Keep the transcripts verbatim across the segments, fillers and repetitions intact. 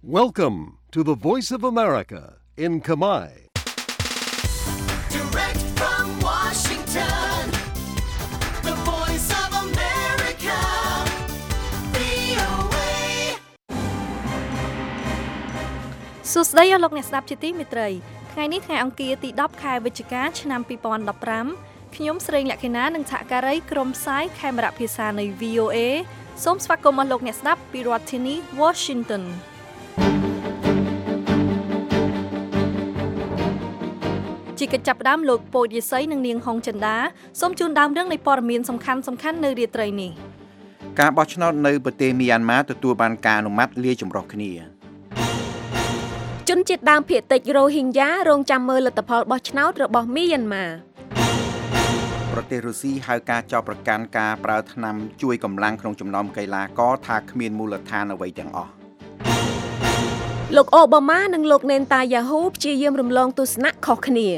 Welcome to the Voice of America in Khmer. Direct from Washington, the Voice of America, វី អូ เอសួស្តីអស់លោកអ្នកស្ដាប់ជាទីមេត្រីថ្ងៃនេះថ្ងៃអង្គារទី10ខែវិច្ឆិកាឆ្នាំពីរពាន់ដប់ប្រាំខ្ញុំស្រីលក្ខិណានិងសហការីក្រុមផ្សាយខេមរៈភាសានៃ វី អូ เอ សូមស្វាគមន៍អស់លោកអ្នកស្ដាប់ពីរដ្ឋធានី Washingtonជាកិច្ចចាប់ផ្ដើមលោកពូតយេសីនិងនាងហុងចិន្តាសូមជូនដើមរឿងនៃព័ត៌មានសំខាន់សំខាន់នៅរាត្រីនេះការបោះឆ្នោតនៅប្រទេសមីយ៉ាន់ម៉ាទទួលបានការអនុម័តលាយចម្រុះគ្នាជនជាតិដើមភាគតិចរ៉ូហីងយ៉ារងចាំមើលលទ្ធផលបោះឆ្នោតរបស់មីយ៉ាន់ម៉ាប្រទេសរុស្ស៊ីហៅការចោទប្រកាន់ការប្រើថ្នាំជួយកម្លាំងក្នុងចំណោមកីឡាករថាគ្មានមូលដ្ឋានអ្វីទាំងអស់លោកអូបាម៉ានិងលោកណេនតាយ៉ាហ៊ូព្យាយាមរំលងទស្សនៈខុសគ្នា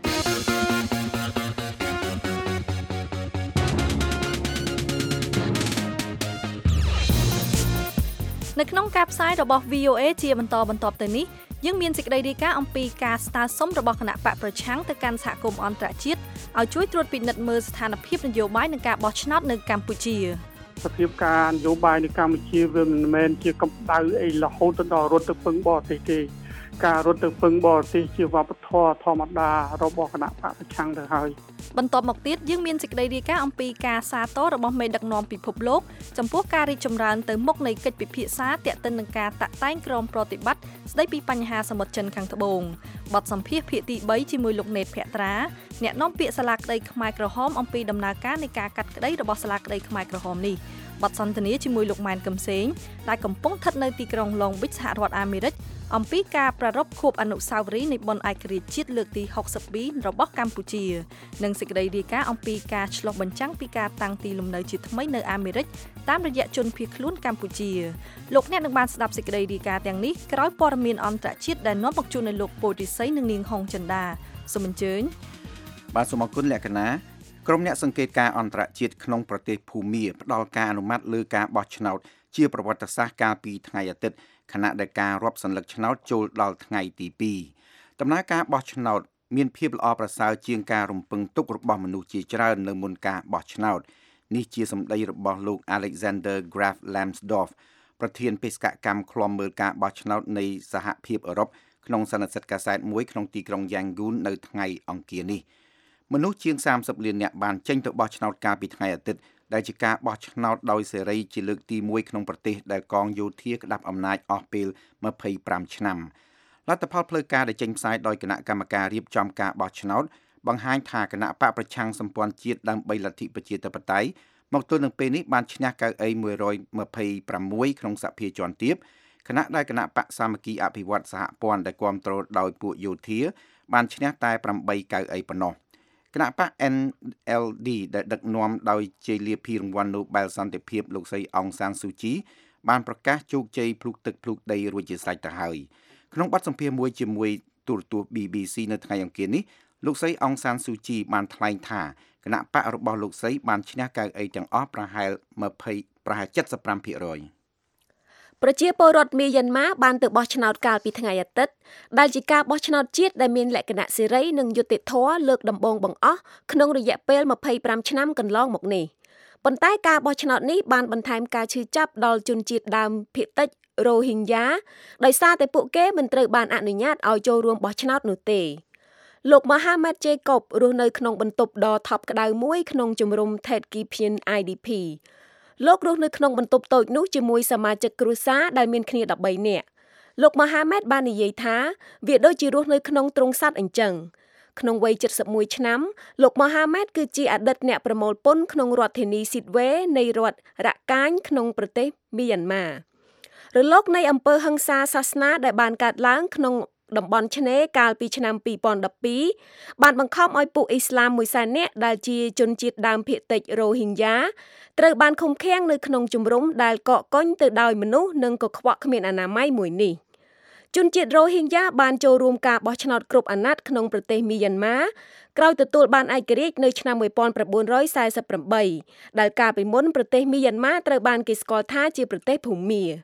នៅក្នុងការផ្សាយរបស់ វី អូ เอ ជាបន្តបន្ទាប់ទៅនេះយើងមានសេចក្តីរាយការណ៍អំពីការស្នើសុំរបស់គណៈបកប្រឆាំងទៅកាន់សហគមន៍អន្តរជាតិឲ្យជួយត្រួតពិនិត្យមើលស្ថានភាពនយោបាយនិងការបោះឆ្នោតនៅកម្ពុជាសភាពការនយោបាយនៅកម្ពុជាវាមិនមែនជាកម្ដៅអីរហូតដល់រត់ទៅពឹងបរទេសទេការរត់ទៅពឹងបរទេសជាវប្បធម៌ធម្មតារបស់គណៈបកប្រឆាំងទៅហើយបន្ទាប់មកទៀតយើងមានសេចក្តីរាយការណ៍អំពីការសាទររបស់មេដឹកនាំពិភពលោកចំពោះការរីកចម្រើនទៅមុខនៃកិច្ចពិភាក្សាទាក់ទិននឹងការតាក់តែងក្រុមប្រតិបត្តិស្តីពីបញ្ហាសមុទ្រចិនខាងត្បូងបទសម្ភាសន៍ភាគទី3ជាមួយលោកណេតភក្ត្រាអ្នកនាំពាក្យសាលាក្តីខ្មែរក្រហមអំពីដំណើរការនៃការកាត់ក្តីរបស់សាលាក្តីខ្មែរក្រហមនេះបទសន្ទនាជាមួយលោកម៉ែនកឹមសេងដែលកំពុងស្ថិតនៅទីក្រុង Long Beach សហរដ្ឋអាមេរិកអំពីការប្រារព្ធខួបអនុស្សាវរីយ៍នៃបុណ្យឯករាជ្យជាតិលើកទីហុកសិបពីររបស់កម្ពុជានិងសេចក្តីរាយការណ៍អំពីការឆ្លុះបញ្ចាំងពីការតាំងទីលំនៅជាថ្មីនៅអាមេរិកតាមរយៈជនភៀសខ្លួនកម្ពុជាលោកអ្នកនឹងបានស្ដាប់សេចក្តីរាយការណ៍ទាំងនេះក្រោយព័ត៌មានអន្តរជាតិដែលនាំមកជូននៅលោកពូតរិស័យនិងនាងហុងចិន្តាសូមអញ្ជើញបាទសូមអរគុណលក្ខណាក្រុមអ្នកសង្កេតការអន្តរជាតិក្នុងប្រទេសភូមាផ្ដល់ការអនុម័តលើការបោះឆ្នោតជាប្រវត្តិសាស្ត្រកាលពីថ្ងៃអាទិត្យខណៈដែលការរាប់សន្លឹកឆ្នោតចូលដល់ថ្ងៃទីពីរដំណើរការបោះឆ្នោតមានភាពល្អប្រសើរជាងការរំពឹងទុករបស់មនុស្សជាច្រើននៅមុនការបោះឆ្នោតនេះជាសម្ដីរបស់លោក Alexander Graf Lambsdorff ប្រធានបេសកកម្មឃ្លាំមើលការបោះឆ្នោតនៃសហភាពអឺរ៉ុបក្នុងសន្និសីទកាសែតមួយក្នុងទីក្រុង Yangon នៅថ្ងៃអង្គារនេះមនុស្សជាងសាមសិបលាននាក់បានចេញទៅបោះឆ្នោតកាលពីថ្ងៃអាទិត្យដែលជាការបោះឆ្នោតដោយសេរីជាលើកទីមួយក្នុងប្រទេសដែលកងយោធាក្តាប់អំណាចអស់ពេលម្ភៃប្រាំឆ្នាំលទ្ធផលផ្លូវការដែលចេញផ្សាយដោយគណៈកម្មការរៀបចំការបោះឆ្នោតបង្ហាញថាគណៈបកប្រឆាំងសម្ព័ន្ធជាតិដើម្បីលទ្ធិប្រជាធិបតេយ្យមកទល់នឹងពេលនេះបានឈ្នះកៅអីមួយរយម្ភៃប្រាំមួយក្នុងសភាជាន់ទាបគណៈដែលគណៈបកសាមគ្គីអភិវឌ្ឍសហព័ន្ធដែលគាំទ្រដោយពួកយោធាបានឈ្នះតែប្រាំបីកៅអីប៉ុណ្ណោះគណៈបក เอ็น แอล ดี ដែលដឹកនាំដោយជ័យលាភីរង្វាន់ Nobel សន្តិភាពលោកស្រីអង្សានស៊ូជីបានប្រកាសជោគជ័យភ្លុកទឹកភ្លុកដីរួចជាស្រេចទៅហើយក្នុងបទសម្ភាសន៍មួយជាមួយទូរទស្សន៍ ប៊ី ប៊ី ស៊ី នៅថ្ងៃអង្គារនេះលោកស្រីអង្សានស៊ូជីបានថ្លែងថាគណៈបករបស់លោកស្រីបានឈ្នះកៅអីទាំងអស់ប្រហែល20ប្រហែល เจ็ดสิบห้าភាគរយប្រជាពលរដ្ឋមីយ៉ាន់ម៉ាបានទៅបោះឆ្នោតកាលពីថ្ងៃអាទិត្យដែលជាការបោះឆ្នោតជាតិដែលមានលក្ខណៈសេរីនិងយុត្តិធម៌លើកដំបូងបង្អស់ក្នុងរយៈពេលម្ភៃប្រាំឆ្នាំកន្លងមកនេះប៉ុន្តែការបោះឆ្នោតនេះបានបន្ថែមការឈឺចាប់ដល់ជនជាតិដើមភាគតិចរ៉ូហីងយ៉ាដោយសារតែពួកគេមិនត្រូវបានអនុញ្ញាតឲ្យចូលរួមបោះឆ្នោតនោះទេលោក Mohamed Jacob រស់នៅក្នុងបន្ទប់ដ៏ថប់ក្តៅមួយក្នុងជំរំ Tedkipian ไอ ดี พี លោករស់នៅក្នុងបន្ទប់តូចនោះជាមួយសមាជិកគ្រួសារដែលមានគ្នាដប់បីនាក់លោក Mohamed បាននិយាយថាវាដូចជារស់នៅក្នុងទ្រុងសត្វអញ្ចឹងក្នុងវ័យเจ็ดสิบเอ็ดឆ្នាំលោក Mohamed គឺជាអតីតអ្នកប្រមូលពន្ធក្នុងរដ្ឋធានី Sittwe នៃរដ្ឋរ៉ាកាញក្នុងប្រទេសមីយ៉ាន់ម៉ារលកនៃអំពើហិង្សាសាសនាដែលបានកើតឡើងក្នុងតំបន់ឆ្នេរកាលពីឆ្នាំពីរពាន់ដប់ពីរបានបង្ខំឲ្យពួកអ៊ីស្លាមមួយសែននាក់ដែលជាជនជាតិដើមភាគតិចរ៉ូហីងយ៉ាត្រូវបានឃុំឃាំងនៅក្នុងជំរំដែលកកកុញទៅដោយមនុស្សនិងកខ្វក់គ្មានអនាម័យមួយនេះជនជាតិរ៉ូហីងយ៉ាបានចូលរួមការបោះឆ្នោតគ្រប់អាណត្តិក្នុងប្រទេសមីយ៉ាន់ម៉ាក្រោយទទួលបានឯករាជ្យនៅឆ្នាំmột nghìn chín trăm bốn mươi támដែលកាលពីមុនប្រទេសមីយ៉ាន់ម៉ាត្រូវបានគេស្គាល់ថាជាប្រទេសភូមា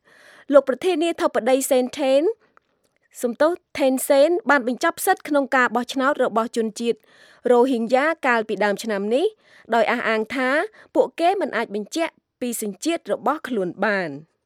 លោកប្រធានាធិបតីសេនថេនសំទោសថេនសេនបានបញ្ចប់សិទ្ធិក្នុងការបោះឆ្នោតរបស់ជនជាតិរ៉ូហីងយ៉ាកាលពីដើមឆ្នាំនេះដោយអះអាងថាពួកគេមិនអាចបញ្ជាក់ពីសញ្ជាតិរបស់ខ្លួនបាន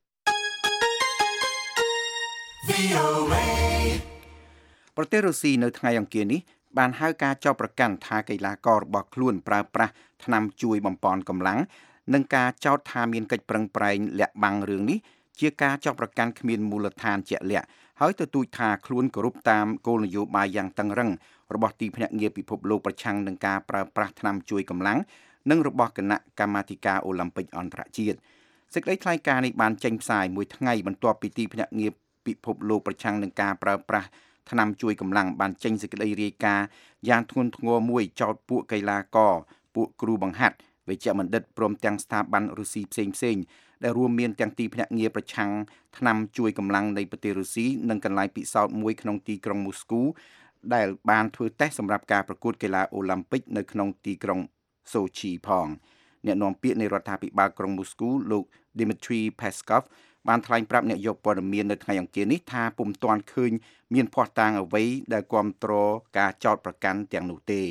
ប្រទេសរុស្ស៊ីនៅថ្ងៃអង្គារនេះបានហៅការចោទប្រកាន់ថាកីឡាកររបស់ខ្លួនប្រើប្រាស់ថ្នាំជួយបំប៉នកម្លាំងនិងការចោទថាមានកិច្ចប្រឹងប្រែងលាក់បាំងរឿងនេះជាការចោទប្រកាន់គ្មានមូលដ្ឋានជាក់លាក់ហើយទទូចថាខ្លួនគោរពតាមគោលនយោបាយយ៉ាងតឹងរ៉ឹងរបស់ទីភ្នាក់ងារពិភពលោកប្រឆាំងនឹងការប្រើប្រាស់ថ្នាំជួយកម្លាំងនិងរបស់គណៈកម្មាធិការអូឡ িম্প ិកអន្តរជាតិសេចក្តីថ្លែងការណ៍នេះបានចេញផ្សាយមួយថ្ងៃបន្ទាប់ពីទីភ្នាក់ងារពិភពលោកប្រឆាំងនឹងការប្រើប្រាស់ថ្នាំជួយកម្លាំងបានចេញសេចក្តីរាយការណ៍យ៉ាងធ្ងន់ធ្ងរមួយចោទពួកកីឡាករពួកគ្រូបង្ហាត់វេជ្ជបណ្ឌិតព្រមទាំងស្ថាប័នរុស្ស៊ីផ្សេងផ្សេងដែលរួមមានទាំងទីភ្នាក់ងារប្រឆាំងថ្នាំជួយកម្លាំងនៃប្រទេសរុស្ស៊ីនិងកន្លែងពិសោធន៍មួយក្នុងទីក្រុងមូស្គូដែលបានធ្វើតេស្តសម្រាប់ការប្រកួតកីឡាអូឡ িম্প ិកនៅក្នុងទីក្រុងសូឈីផងអ្នកនាំពាក្យនៃរដ្ឋាភិបាលក្រុងមូស្គូលោក Dmitry Peskov បានថ្លែងប្រាប់អ្នកយកព័ត៌មាននៅថ្ងៃអង្គារនេះថាពុំទាន់ឃើញមានភស្តុតាងអ្វីដែលគាំទ្រការចោទប្រកាន់ទាំងនោះទេ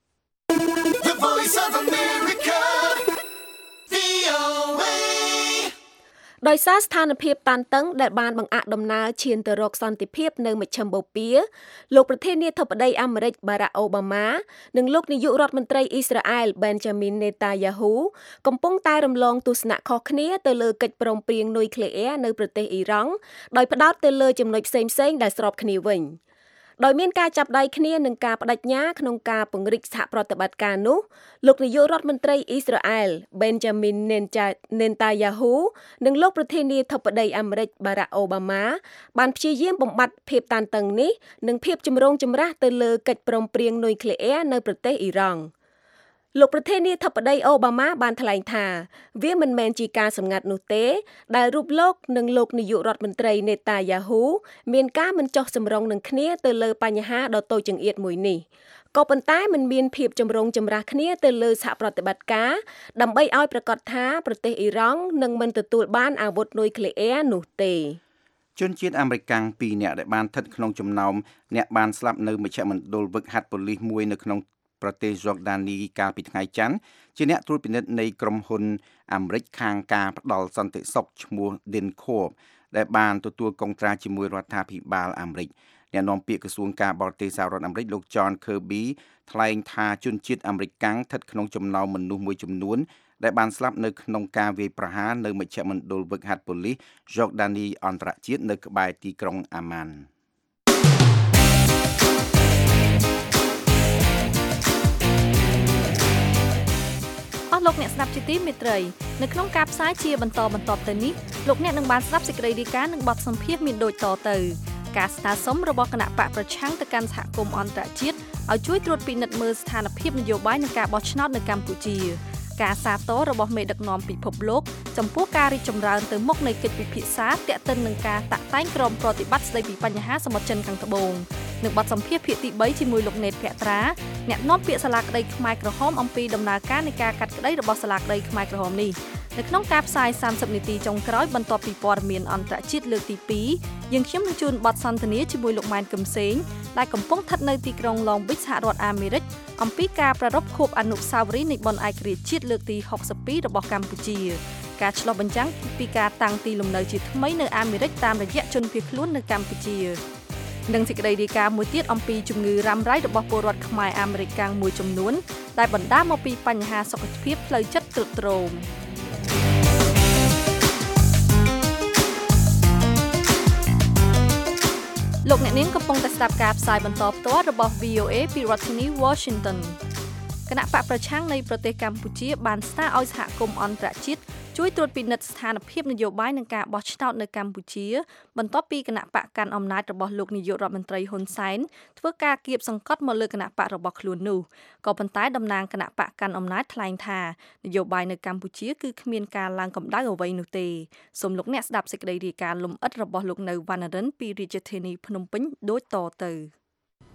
The Voice of America, វី អូ เอដោយសារស្ថានភាពតានតឹងដែលបានបង្អាក់ដំណើរឈានទៅរកសន្តិភាពនៅមជ្ឈិមបូព៌ាលោកប្រធានាធិបតីអាមេរិកបារ៉ាក់អូបាម៉ានិងលោកនាយករដ្ឋមន្ត្រីអ៊ីស្រាអែល Benjamin Netanyahu កំពុងតែរំលងទស្សនៈខុសគ្នាទៅលើកិច្ចព្រមព្រៀងនុយក្លេអ៊ែរនៅប្រទេសអ៊ីរ៉ង់ដោយផ្ដោតទៅលើចំណុចផ្សេងៗដែលស្របគ្នាវិញដោយមានការចាប់ដៃគ្នានឹងការបដិញ្ញាក្នុងការពង្រីកសហប្រតិបត្តិការនោះលោកនាយករដ្ឋមន្ត្រីអ៊ីស្រាអែល Benjamin Netanyahu និងលោកប្រធានាធិបតីអាមេរិក Barack Obama បានព្យាយាមបំបត្តិភាពតានតឹងនេះនិងភាពចម្រូងចម្រាសទៅលើកិច្ចព្រមព្រៀងនុយក្លេអ៊ែរនៅប្រទេសអ៊ីរ៉ង់លោកប្រធានាធិបតីអូបាម៉ាបានថ្លែងថាវាមិនមែនជាការសម្ងាត់នោះទេដែលរូបលោកនិងលោកនាយករដ្ឋមន្ត្រីនេតាយ៉ាហ៊ូមានការមិនចុះសម្រុងនឹងគ្នាទៅលើបញ្ហាដ៏តូចចង្អៀតមួយនេះក៏ប៉ុន្តែมันមានភាពចម្រូងចម្រាសគ្នាទៅលើសហប្រតិបត្តិការដើម្បីឲ្យប្រកាសថាប្រទេសអ៊ីរ៉ង់នឹងមិនទទួលបានអាវុធនុយក្លេអ៊ែរនោះទេជនជាតិអាមេរិកពីរនាក់ដែលបានស្ថិតក្នុងចំណោមអ្នកបានស្លាប់នៅមជ្ឈមណ្ឌលវឹកហាត់ប៉ូលីសមួយនៅក្នុងប្រទេសយ៉ូដានីកាលពីថ្ងៃច័ន្ទជាអ្នកត្រួតពិនិត្យនៃក្រុមហ៊ុនអាមេរិកខាងការផ្ដល់សន្តិសុខឈ្មោះ DynCorp ដែលបានទទួលកុងត្រាជាមួយរដ្ឋាភិបាលអាមេរិកអ្នកនាំពាក្យក្រសួងការបរទេសសហរដ្ឋអាមេរិកលោក John Kirby ថ្លែងថាជនជាតិអាមេរិកស្ថិតក្នុងចំណោមមនុស្សមួយចំនួនដែលបានស្លាប់នៅក្នុងការវាយប្រហារនៅមជ្ឈមណ្ឌលវឹកហាត់ប៉ូលីសយ៉ូដានីអន្តរជាតិនៅក្បែរទីក្រុងអាម៉ាន់លោកអ្នកស្ដាប់ជាទីមេត្រីនៅក្នុងការផ្សាយជាបន្តបន្ទាប់ទៅនេះលោកអ្នកនឹងបានស្ដាប់សេចក្តីរាយការណ៍និងបទសម្ភាសន៍មានដូចតទៅការស្នើសុំរបស់គណៈបកប្រឆាំងទៅកាន់សហគមន៍អន្តរជាតិឲ្យជួយត្រួតពិនិត្យមើលស្ថានភាពនយោបាយនិងការបោះឆ្នោតនៅកម្ពុជាការសាទររបស់មេដឹកនាំពិភពលោកចំពោះការរីកចម្រើនទៅមុខនៃកិច្ចពិភាក្សាទាក់ទិននឹងការតាក់តែងក្រុមប្រតិបត្តិស្តីពីបញ្ហាសមុទ្រចិនខាងត្បូងនិងបទសម្ភាសន៍ភាគទីបីជាមួយលោកណេតភក្ត្រាអ្នកនាំពាក្យសាលាក្តីខ្មែរក្រហមអំពីដំណើរការនៃការកាត់ក្តីរបស់សាលាក្តីខ្មែរក្រហមនេះនៅក្នុងការផ្សាយសាមសិបនាទីចុងក្រោយបន្ទាប់ពីព័ត៌មានអន្តរជាតិលើកទីពីរយើងខ្ញុំនឹងជូនបទសន្ទនាជាមួយលោកម៉ែនកឹមសេងដែលកំពុងស្ថិតនៅទីក្រុង Long Beach សហរដ្ឋអាមេរិកអំពីការប្រារព្ធខួបអនុស្សាវរីយ៍នៃបុណ្យឯករាជ្យជាតិលើកទីហុកសិបពីររបស់កម្ពុជាការឆ្លុះបញ្ចាំងពីការតាំងទីលំនៅជាថ្មីនៅអាមេរិកតាមរយៈជនភៀសខ្លួននៅកម្ពុជានិងសេចក្តីរាយការណ៍មួយទៀតអំពីជំងឺរ៉ាំរ៉ៃរបស់ពលរដ្ឋខ្មែរអាមេរិកមួយចំនួនដែលបណ្ដាលមកពីបញ្ហាសុខភាពផ្លូវចិត្តទ្រុឌទ្រោមលោកអ្នកនាងកំពុងតែស្ដាប់ការផ្សាយបន្តផ្ទាល់របស់ វី អូ เอ ពីរដ្ឋធានី Washington គណៈបកប្រឆាំងនៃប្រទេសកម្ពុជាបានស្នើឲ្យសហគមន៍អន្តរជាតិជួយត្រួតពិនិត្យស្ថានភាពនយោបាយនិងការបោះឆ្នោតនៅកម្ពុជាបន្ទាប់ពីគណៈបកកាន់អំណាចរបស់លោកនាយករដ្ឋមន្ត្រីហ៊ុនសែនធ្វើការគៀបសង្កត់មកលើគណៈបករបស់ខ្លួននោះក៏ប៉ុន្តែតំណាងគណៈបកកាន់អំណាចថ្លែងថានយោបាយនៅកម្ពុជាគឺគ្មានការឡើងកម្ដៅអ្វីនោះទេសូមលោកអ្នកស្ដាប់សេចក្តីរាយការណ៍លម្អិតរបស់លោកនៅវណ្ណរិនពីរាជធានីភ្នំពេញដូចតទៅ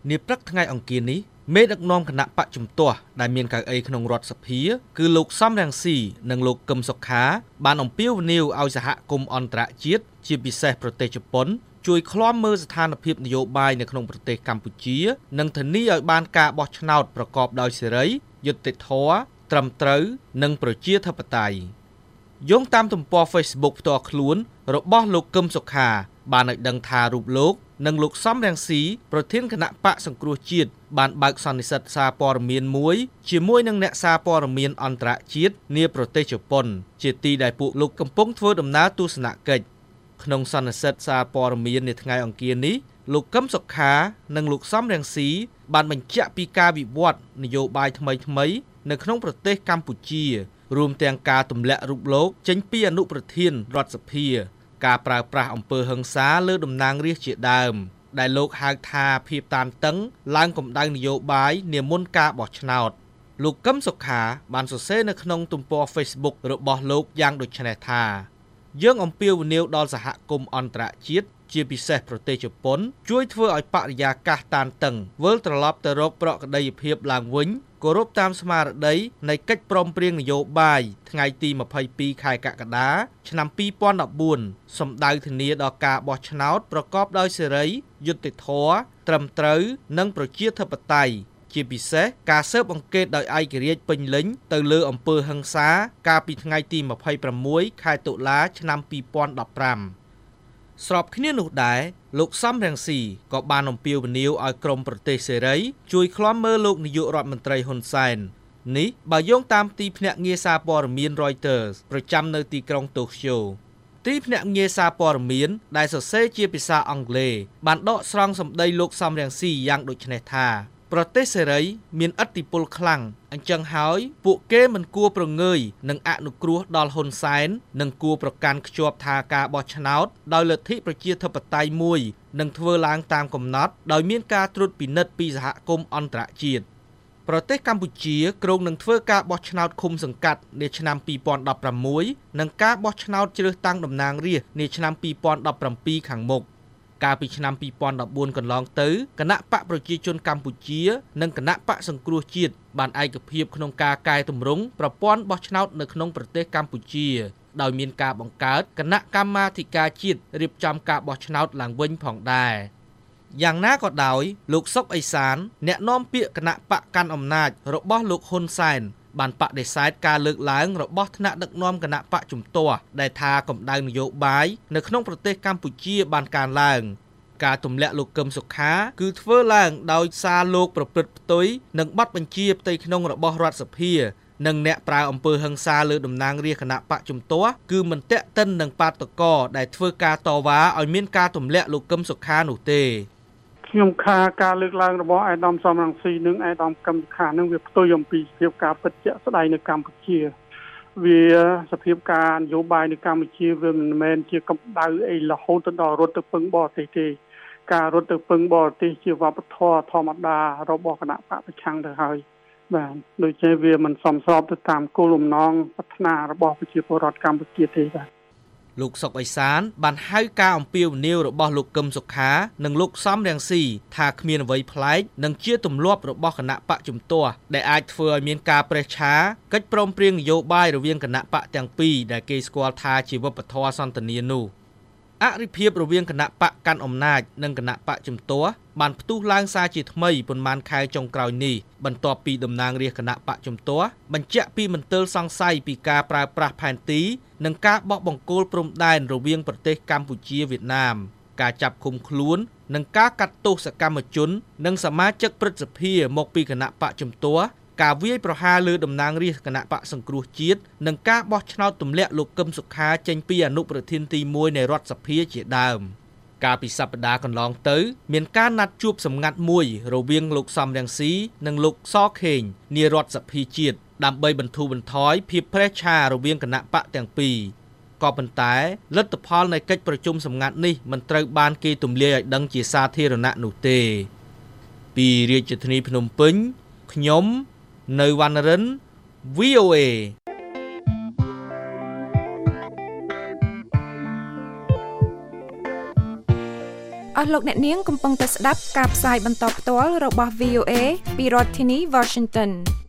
នាព្រឹកថ្ងៃអង្គារនេះមេដឹកនាំគណៈបកជំទាស់ដែលមានកៅអីក្នុងរដ្ឋសភាគឺលោកសំរងស៊ីនិងលោកកឹមសុខាបានអំពាវនាវឲ្យសហគមន៍អន្តរជាតិជាពិសេសប្រទេសជប៉ុនជួយឃ្លាំមើលស្ថានភាពនយោបាយនៅក្នុងប្រទេសកម្ពុជានិងធានាឲ្យបានការបោះឆ្នោតប្រកបដោយសេរីយុត្តិធម៌ត្រឹមត្រូវនិងប្រជាធិបតេយ្យយោងតាមទំព័រ Facebook ផ្ទាល់ខ្លួនរបស់លោកកឹមសុខាបានឲ្យដឹងថារូបលោកនិងលោកសំរងស៊ីប្រធានគណៈបកសង្គ្រោះជាតិបានបើកសន្និសីទសារព័ត៌មានមួយជាមួយនឹងអ្នកសារព័ត៌មានអន្តរជាតិនាប្រទេសជប៉ុនជាទីដែលពួកលោកកំពុងធ្វើដំណើរទស្សនកិច្ចក្នុងសន្និសីទសារព័ត៌មាននៅថ្ងៃអង្គារនេះលោកកឹមសុខានិងលោកសំរងស៊ីបានបញ្ជាក់ពីការវិវត្តនយោបាយថ្មីថ្មីនៅក្នុងប្រទេសកម្ពុជារួមទាំងការទម្លាក់រូបលោកចេញពីអនុប្រធានរដ្ឋសភាការប្រើប្រាស់អំពើហិង្សាលើតំណាងរាស្ត្រជាដើមដែលលោកហៅថាភាពតានតឹងឡើងកម្ដៅនយោបាយនាមុនការបោះឆ្នោតលោកកឹមសុខាបានសរសេរនៅក្នុងទំព័រ Facebook របស់លោកយ៉ាងដូចនេះថាយើងអំពាវនាវដល់សហគមន៍អន្តរជាតិជាពិសេសប្រទេសជប៉ុនជួយធ្វើឲ្យបរិយាកាសតានតឹងវិលត្រឡប់ទៅរកប្រក្រតីភាពឡើងវិញគោរពតាមស្មារតីនៃកិច្ចព្រមព្រៀងនយោបាយថ្ងៃទីម្ភៃពីរខែកក្កដាឆ្នាំពីរពាន់ដប់បួនសំដៅធានាដល់ការបោះឆ្នោតប្រកបដោយសេរីយុត្តិធម៌ត្រឹមត្រូវនិងប្រជាធិបតេយ្យជាពិសេសការស៊ើបអង្កេតដោយឯករាជ្យពេញលេញទៅលើអំពើហិង្សាកាលពីថ្ងៃទីម្ភៃប្រាំមួយខែតុលាឆ្នាំពីរពាន់ដប់ប្រាំស្របគ្នានោះដែរលោកសំរងស៊ីក៏បានអំពាវនាវឲ្យក្រមប្រទេសសេរីជួយឃ្លាំមើលលោកនាយករដ្ឋមន្ត្រីហ៊ុនសែននេះបើយោងតាមទីភ្នាក់ងារសារព័ត៌មាន Reuters ប្រចាំនៅទីក្រុងតូក្យូទីភ្នាក់ងារសារព័ត៌មានដែលសរសេរជាភាសាអង់គ្លេសបានដកស្រង់សម្ដីលោកសំរងស៊ីយ៉ាងដូចនេះថាប្រទេសសេរីមានឥទ្ធិពលខ្លាំងអញ្ចឹងហើយពួកគេមិនគួរប្រងើយនឹងអនុគ្រោះដល់ហ៊ុនសែននិងគួរប្រកាន់ខ្ជាប់ថាការបោះឆ្នោតដោយលទ្ធិប្រជាធិបតេយ្យមួយនឹងធ្វើឡើងតាមកំណត់ដោយមានការត្រួតពិនិត្យពីសហគមន៍អន្តរជាតិប្រទេសកម្ពុជាគ្រោងនឹងធ្វើការបោះឆ្នោតឃុំសង្កាត់នាឆ្នាំពីរពាន់ដប់ប្រាំមួយនិងការបោះឆ្នោតជ្រើសតាំងតំណាងរាស្ត្រនាឆ្នាំពីរពាន់ដប់ប្រាំពីរខាងមុខកាលពីឆ្នាំពីរពាន់ដប់បួនកន្លងទៅគណៈបកប្រជាជនកម្ពុជានិងគណៈបកសង្គ្រោះជាតិបានឯកភាពក្នុងការកែតម្រង់ប្រព័ន្ធបោះឆ្នោតនៅក្នុងប្រទេសកម្ពុជាដោយមានការបង្កើតគណៈកម្មាធិការជាតិរៀបចំការបោះឆ្នោតឡើងវិញផងដែរយ៉ាងណាក៏ដោយលោកសុកអេសានអ្នកនាំពាក្យគណៈបកកាន់អំណាចរបស់លោកហ៊ុនសែនបានបដិសេធការលើកឡើងរបស់ថ្នាក់ដឹកនាំគណៈបកជំទាស់ដែលថាកម្ដៅនយោបាយនៅក្នុងប្រទេសកម្ពុជាបានកើនឡើងការទម្លាក់លោកកឹមសុខាគឺធ្វើឡើងដោយសារលោកប្រព្រឹត្តផ្ទុយនិងបាត់បញ្ជាផ្ទៃក្នុងរបស់រដ្ឋសភានិងអ្នកប្រើអំពើហិង្សាលើតំណាងរាស្ត្រគណៈបកជំទាស់គឺមិនទាក់ទិននឹងបាតុករដែលធ្វើការតវ៉ាឲ្យមានការទម្លាក់លោកកឹមសុខានោះទេខ្ញុំខាការលើកឡើងរបស់អាយដាមសំរងស៊ីនិងអាយដាមកឹមសុខានឹងវាផ្ទុយអំពីសភាពការពិតជាក់ស្ដែងនៅកម្ពុជាវាសភាពការនយោបាយនៅកម្ពុជាវាមិនមែនជាកម្ដៅអីរហូតដល់រត់ទៅពឹងបរទេសទេការរត់ទៅពឹងបរទេសជាវប្បធម៌ធម្មតារបស់គណៈបកប្រឆាំងទៅហើយបាទដូចជាវាមិនសមស្របទៅតាមគោលបំណងប្រាថ្នារបស់ប្រជាពលរដ្ឋកម្ពុជាទេបាទលោកសុកអេសានបានហៅការអំពាវនាវរបស់លោកកឹមសុខានិងលោកសំរងស៊ីថាគ្មានអ្វីប្លែកនិងជាទម្លាប់របស់គណៈបកជំទាស់ដែលអាចធ្វើឲ្យមានការប្រេះឆាកិច្ចព្រមព្រៀងនយោបាយរវាងគណៈបកទាំងពីរដែលគេស្គាល់ថាជាវប្បធម៌សន្តានានោះអរិភាពរវាងគណៈបកកាន់អំណាចនិងគណៈបកជំទាស់បានផ្ទុះឡើងសារជាថ្មីប៉ុន្មានខែចុងក្រោយនេះបន្ទាប់ពីតំណាងរាស្ត្រគណៈបកជំទាស់បញ្ជាក់ពីមន្ទិលសង្ស័យពីការប្រើប្រាស់ផែនទីនិងការបោះបង្គោលព្រំដែនរវាងប្រទេសកម្ពុជាវៀតណាមការចាប់ឃុំខ្លួននិងការកាត់ទោសសកម្មជននិងសមាជិកព្រឹទ្ធសភាមកពីគណៈបកជំទាស់ការវាយប្រហារលើតំណាងរាស្ត្រគណៈបកសង្គ្រោះជាតិនិងការបោះឆ្នោតទម្លាក់លោកកឹមសុខាចេញពីអនុប្រធានទីមួយនៃរដ្ឋសភាជាដើមកាលពីសប្តាហ៍កន្លងទៅមានការណាត់ជួបសម្ងាត់មួយរវាងលោកសំរងស៊ីនិងលោកសខេងនារដ្ឋសភាជាតិដើម្បីបន្ធូរបន្ថយភាពប្រេះឆារវាងគណៈបកទាំងពីរក៏ប៉ុន្តែលទ្ធផលនៃកិច្ចប្រជុំសម្ងាត់នេះមិនត្រូវបានគេទម្លាយឲ្យដឹងជាសាធារណៈនោះទេពីរាជធានីភ្នំពេញខ្ញុំនៅវណ្ណរិន វី អូ เอអស់លោកអ្នកនាងកំពុងតែស្ដាប់ការផ្សាយបន្តផ្ទាល់របស់ វី អូ เอ ពីរដ្ឋធានី Washington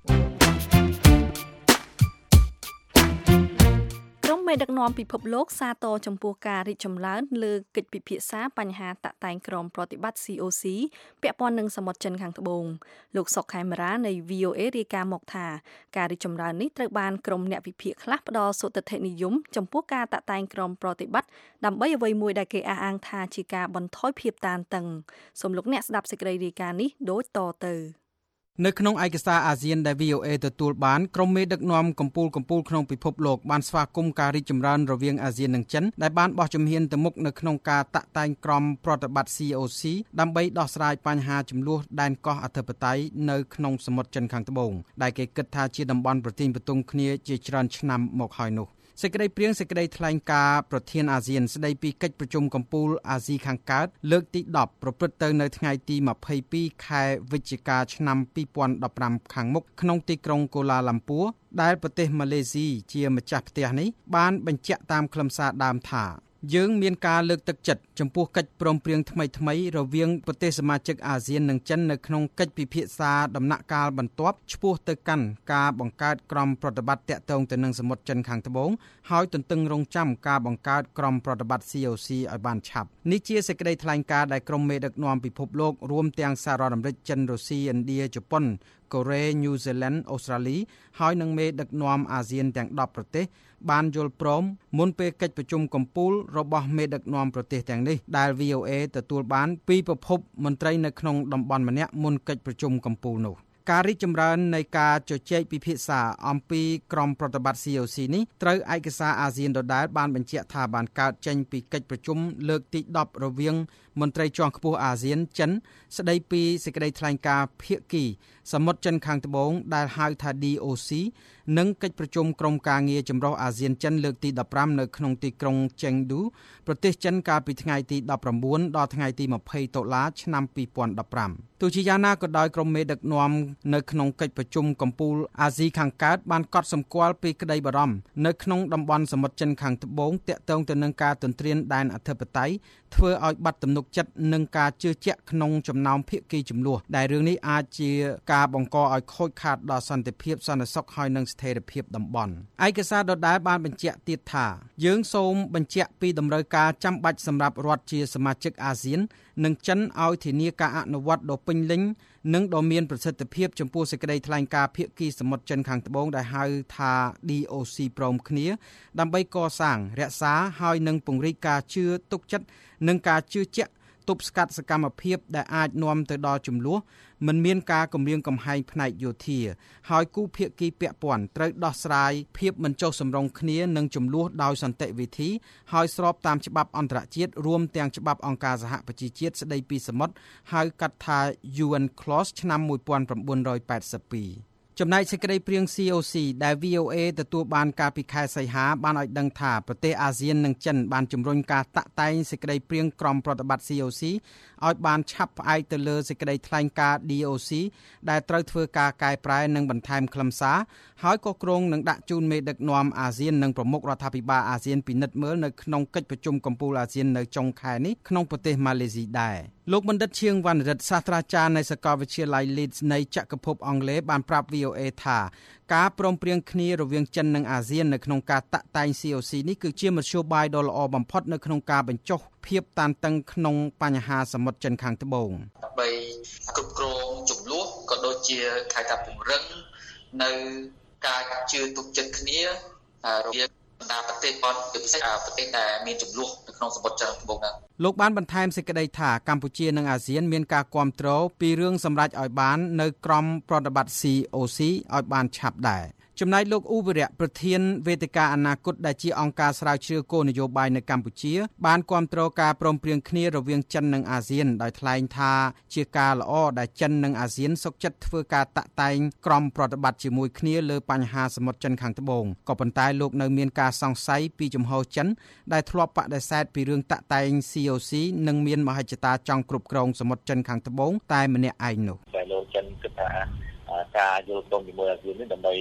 មេដឹកនាំពិភពលោកសាទរចំពោះការរីកចម្រើនលើកិច្ចពិភាក្សាបញ្ហាតាក់តែងក្រុមប្រតិបត្តិ ซี អូ ซี ពាក់ព័ន្ធនឹងសមុទ្រចិនខាងត្បូងលោកសុកខេមរានៃ វី អូ เอ រាយការណ៍មកថាការរីកចម្រើននេះត្រូវបានក្រុមអ្នកវិភាគខ្លះផ្ដល់សុទិដ្ឋិនិយមចំពោះការតាក់តែងក្រុមប្រតិបត្តិដើម្បីអ្វីមួយដែលគេអះអាងថាជាការបន្ថយភាពតានតឹងសូមលោកអ្នកស្ដាប់សេចក្តីរាយការណ៍នេះដូចតទៅនៅក្នុងឯកសារអាស៊ានដែល វី អូ เอ ទទួលបានក្រុមមេដឹកនាំកម្ពុជាកម្ពុជាក្នុងពិភពលោកបានស្វាគមន៍ការរីកចម្រើនរវាងអាស៊ាននិងចិនដែលបានបោះជំហានទៅមុខនៅក្នុងការតាក់តែងក្រុមប្រតិបត្តិ ซี អូ ซี ដើម្បីដោះស្រាយបញ្ហាចំនួនដែនកោះអធិបតេយ្យនៅក្នុងសមុទ្រចិនខាងត្បូងដែលគេគិតថាជាតំបន់ប្រទាញបន្ទង់គ្នាជាច្រើនឆ្នាំមកហើយនោះសេចក្តីព្រាងសេចក្តីថ្លែងការណ៍ប្រធានអាស៊ានស្តីពីកិច្ចប្រជុំកំពូលអាស៊ីខាងកើតលើកទីដប់ប្រព្រឹត្តទៅនៅថ្ងៃទីម្ភៃពីរខែវិច្ឆិកាឆ្នាំពីរពាន់ដប់ប្រាំខាងមុខក្នុងទីក្រុងកូឡាឡាំពួរដែលប្រទេសម៉ាឡេស៊ីជាម្ចាស់ផ្ទះនេះបានបញ្ជាក់តាមខ្លឹមសារដើមថាយើងមានការលើកទឹកចិត្តចំពោះកិច្ចព្រមព្រៀងថ្មីៗរវាងប្រទេសសមាជិកអាស៊ាននិងចិននៅក្នុងកិច្ចពិភាក្សាដំណាក់កាលបន្ទាប់ឆ្ពោះទៅកាន់ការបង្កើតក្រុមប្រតិបត្តិតាក់ទងទៅនឹងសមុទ្រចិនខាងត្បូងហើយទន្ទឹងរង់ចាំការបង្កើតក្រុមប្រតិបត្តិ ซี អូ ซี ឲ្យបានឆាប់នេះជាសេចក្តីថ្លែងការណ៍ដែលក្រុមមេដឹកនាំពិភពលោករួមទាំងសហរដ្ឋអាមេរិកចិនរុស្ស៊ីឥណ្ឌាជប៉ុនកូរ៉េញូហ្សេឡង់អូស្ត្រាលីហើយនិងមេដឹកនាំអាស៊ានទាំងដប់ប្រទេសបានយល់ព្រមមុនពេលកិច្ចប្រជុំកំពូលរបស់មេដឹកនាំប្រទេសទាំងនេះដែល វី អូ เอ ទទួលបានពីប្រភពមន្ត្រីនៅក្នុងតំបន់ម្នាក់មុនកិច្ចប្រជុំកំពូលនោះការរីកចម្រើននៃការជជែកពិភាក្សាអំពីក្រុមប្រតិបត្តិ ซี អូ ซี នេះត្រូវឯកសារអាស៊ានដដែលបានបញ្ជាក់ថាបានកើតចេញពីកិច្ចប្រជុំលើកទីដប់រវាងមន្ត្រីជាន់ខ្ពស់អាស៊ានចិនស្ដីពីសេចក្តីថ្លែងការណ៍ភាគីសមុទ្រចិនខាងត្បូងដែលហៅថា ឌី អូ ซี និងកិច្ចប្រជុំក្រុមការងារចម្រុះអាស៊ានចិនលើកទីដប់ប្រាំនៅក្នុងទីក្រុងចេងឌូប្រទេសចិនកាលពីថ្ងៃទីដប់ប្រាំបួនដល់ថ្ងៃទីម្ភៃតុលាឆ្នាំពីរពាន់ដប់ប្រាំទោះជាយ៉ាងណាក៏ដោយក្រុមមេដឹកនាំនៅក្នុងកិច្ចប្រជុំកំពូលអាស៊ីខាងកើតបានកត់សម្គាល់ពីក្តីបារម្ភនៅក្នុងតំបន់សមុទ្រចិនខាងត្បូងទាក់ទងទៅនឹងការទន្ទ្រានដែនអធិបតេយ្យធ្វើឲ្យបាត់ទំនុកចិត្តនឹងការជឿជាក់ក្នុងចំណោមភាគីចំនួនដែលរឿងនេះអាចជាការបង្កឲ្យខូចខាតដល់សន្តិភាពសន្តិសុខហើយនិងស្ថិរភាពតំបន់ឯកសារដដែលបានបញ្ជាក់ទៀតថាយើងសូមបញ្ជាក់ពីតម្រូវការចាំបាច់សម្រាប់រដ្ឋជាសមាជិកអាស៊ាននិងចិនឲ្យធានាការអនុវត្តដ៏ពេញលេញនិងដ៏មានប្រសិទ្ធភាពចំពោះសេចក្តីថ្លែងការណ៍ភាគីសមុទ្រចិនខាងត្បូងដែលហៅថា ឌី អូ ซี ព្រមគ្នាដើម្បីកសាងរក្សាហើយនិងពង្រីកការជឿទុកចិត្តនិងការជឿជាក់ទប់ស្កាត់សកម្មភាពដែលអាចនាំទៅដល់ជម្លោះមិនមានការគំរាមកំហែងផ្នែកយោធាហើយគូភាគីពាក់ព័ន្ធត្រូវដោះស្រាយភាពមិនចុះសម្រុងគ្នានិងជម្លោះដោយសន្តិវិធីហើយស្របតាមច្បាប់អន្តរជាតិរួមទាំងច្បាប់អង្គការសហប្រជាជាតិស្តីពីសមុទ្រហៅកាត់ថា យូ អេន Clause ឆ្នាំmột nghìn chín trăm tám mươi haiចំណែកសេចក្តីព្រាង ซี អូ ซี ដែល វី អូ เอ ទទួលបានកាលពីខែសីហាបានឲ្យដឹងថាប្រទេសអាស៊ាននិងចិនបានជំរុញការតាក់តែងសេចក្តីព្រាងក្រុមប្រតិបត្តិ ซี អូ ซี ឲ្យបានឆាប់ផ្អែកទៅលើសេចក្តីថ្លែងការណ៍ ឌី អូ ซี ដែលត្រូវធ្វើការកែប្រែនិងបន្ថែមខ្លឹមសារហើយក៏គ្រោងនឹងដាក់ជូនមេដឹកនាំអាស៊ាននិងប្រមុខរដ្ឋាភិបាលអាស៊ានពិនិត្យមើលនៅក្នុងកិច្ចប្រជុំកំពូលអាស៊ាននៅចុងខែនេះក្នុងប្រទេសម៉ាឡេស៊ីដែរលោកបណ្ឌិតឈៀងវណ្ណរិទ្ធសាស្ត្រាចារ្យនៃសាកលវិទ្យាល័យ Leeds នៃចក្រភពអង់គ្លេសបានប្រាប់ វី អូ เอ ថាការព្រមព្រៀងគ្នារវាងចិននិងអាស៊ាននៅក្នុងការតាក់តែង ซี អូ ซี នេះគឺជាមធ្យោបាយដ៏ល្អបំផុតនៅក្នុងការបញ្ចុះភាពតានតឹងក្នុងបញ្ហាសមុទ្រចិនខាងត្បូងដើម្បីគ្រប់គ្រងចំនួនក៏ដូចជាខែតាពង្រឹងនៅការជឿទុកចិត្តគ្នារវាងបណ្ដាប្រទេសប៉ុនជាពិសេសប្រទេសដែលមានចំនួននៅក្នុងសមុទ្រចិនខាងត្បូងហ្នឹងលោកបានបន្ថែមសេចក្តីថាកម្ពុជានិងអាស៊ានមានការគាំទ្រពីរឿងសម្រេចឲ្យបាននៅក្រុមប្រតិបត្តិ ซี អូ ซี ឲ្យបានឆាប់ដែរចំណែកលោកអ៊ូវរៈប្រធានវេទិកាអនាគតដែលជាអង្គការស្រាវជ្រាវគោលនយោបាយនៅកម្ពុជាបានគាំទ្រការព្រមព្រៀងគ្នារវាងចិននិងអាស៊ានដោយថ្លែងថាជាការល្អដែលចិននិងអាស៊ានសុខចិត្តធ្វើការតាក់តែងក្រុមប្រតិបត្តិជាមួយគ្នាលើបញ្ហាសមុទ្រចិនខាងត្បូងក៏ប៉ុន្តែលោកនៅមានការសង្ស័យពីជំហរចិនដែលធ្លាប់បដិសេធពីរឿងតាក់តែង ซี អូ ซี និងមានមហិច្ឆតាចង់គ្រប់គ្រងសមុទ្រចិនខាងត្បូងតែម្នាក់ឯងនោះតែលោកចិនគិតថាការយល់ព្រមជាមួយអាស៊ាននេះដើម្បី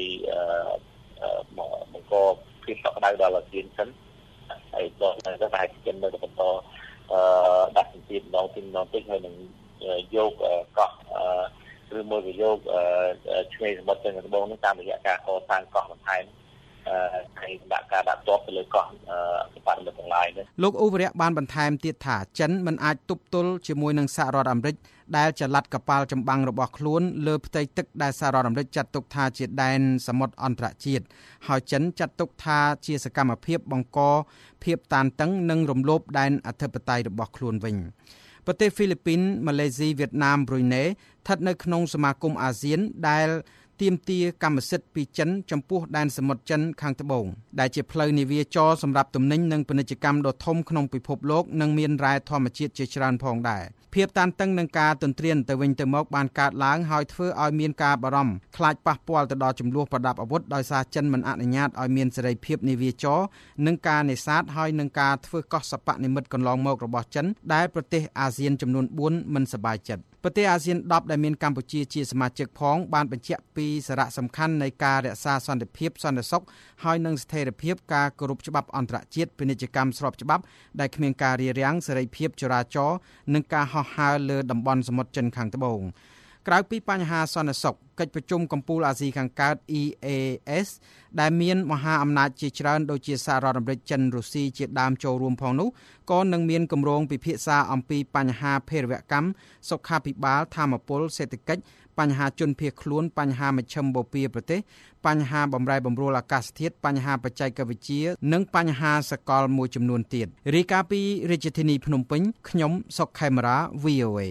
បង្កភាពសោកស្ដាយដល់អាស៊ានសិនហើយដល់តែតែចិននៅបន្តដាក់សម្ពាពីម្ដងពីម្ដងតិចហើយនឹងយកកោះឬមួយក៏យកឆ្នេរសមុទ្រទាំងត្បូងនោះតាមរយៈការកសាងកោះបន្ថែមហើយដាក់ការដាក់ទ័ពទៅលើកោះសម្បត្តិទាំងឡាយនេះលោកអ៊ូវរៈបានបន្ថែមទៀតថាចិនមិនអាចទប់ទល់ជាមួយនឹងសហរដ្ឋអាមេរិកដែលចល័តកប៉ាល់ចម្បាំងរបស់ខ្លួនលើផ្ទៃទឹកដែលសហរដ្ឋអាមេរិកចាត់ទុកថាជាដែនសមុទ្រអន្តរជាតិហើយចិនចាត់ទុកថាជាសកម្មភាពបង្កភាពតានតឹងនិងរំលោភដែនអធិបតេយ្យរបស់ខ្លួនវិញប្រទេសហ្វីលីពីនម៉ាឡេស៊ីវៀតណាមប្រ៊ុយណេស្ថិតនៅក្នុងសមាគមអាស៊ានដែលទាមទារកម្មសិទ្ធិពីចិនចំពោះដែនសមុទ្រចិនខាងត្បូងដែលជាផ្លូវនាវាចរសម្រាប់ទំនិញនិងពាណិជ្ជកម្មដ៏ធំក្នុងពិភពលោកនិងមានរ៉ែធម្មជាតិជាច្រើនផងដែរភាពតានតឹងនឹងការទន្ទ្រានទៅវិញទៅមកបានកើតឡើងហើយធ្វើឲ្យមានការបារម្ភខ្លាចប៉ះពាល់ទៅដល់ចំនួនប្រដាប់អាវុធដោយសារចិនមិនអនុញ្ញាតឲ្យមានសេរីភាពនាវាចរនិងការនេសាទហើយនឹងការធ្វើកោះសប្បនិមិត្តកន្លងមករបស់ចិនដែលប្រទេសអាស៊ានចំនួនបួនមិនសប្បាយចិត្តប្រទេសអាស៊ានដប់ដែលមានកម្ពុជាជាសមាជិកផងបានបញ្ជាក់ពីសារៈសំខាន់នៃការរក្សាសន្តិភាពសន្តិសុខហើយនិងស្ថិរភាពការគោរពច្បាប់អន្តរជាតិពាណិជ្ជកម្មស្របច្បាប់ដែលគ្មានការរារាំងសេរីភាពចរាចរណ៍និងការហោះហើរលើតំបន់សមុទ្រចិនខាងត្បូងក្រៅពីបញ្ហាសន្តិសុខកិច្ចប្រជុំកំពូលអាស៊ីខាងកើត E A S ដែលមានមហាអំណាចជាច្រើនដូចជាសហរដ្ឋអាមេរិកចិនរុស្ស៊ីជាដើមចូលរួមផងនោះក៏នឹងមានគម្រោងពិភាក្សាអំពីបញ្ហាភេរវកម្មសុខាភិបាលធម្មពលសេដ្ឋកិច្ចបញ្ហាជនភៀសខ្លួនបញ្ហាមជ្ឈមបូព៌ាប្រទេសបញ្ហាបំរែបំរួលអាកាសធាតុបញ្ហាបច្ចេកវិទ្យានិងបញ្ហាសកលមួយចំនួនទៀតរាយការណ៍ពីរាជធានីភ្នំពេញខ្ញុំសុកខេមរា V O A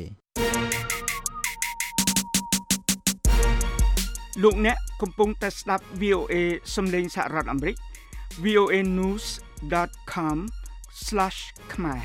លោកអ្នកកំពុងតែស្ដាប់ V O A សំឡេងសហរដ្ឋអាមេរិក v o a news dot com slash khmer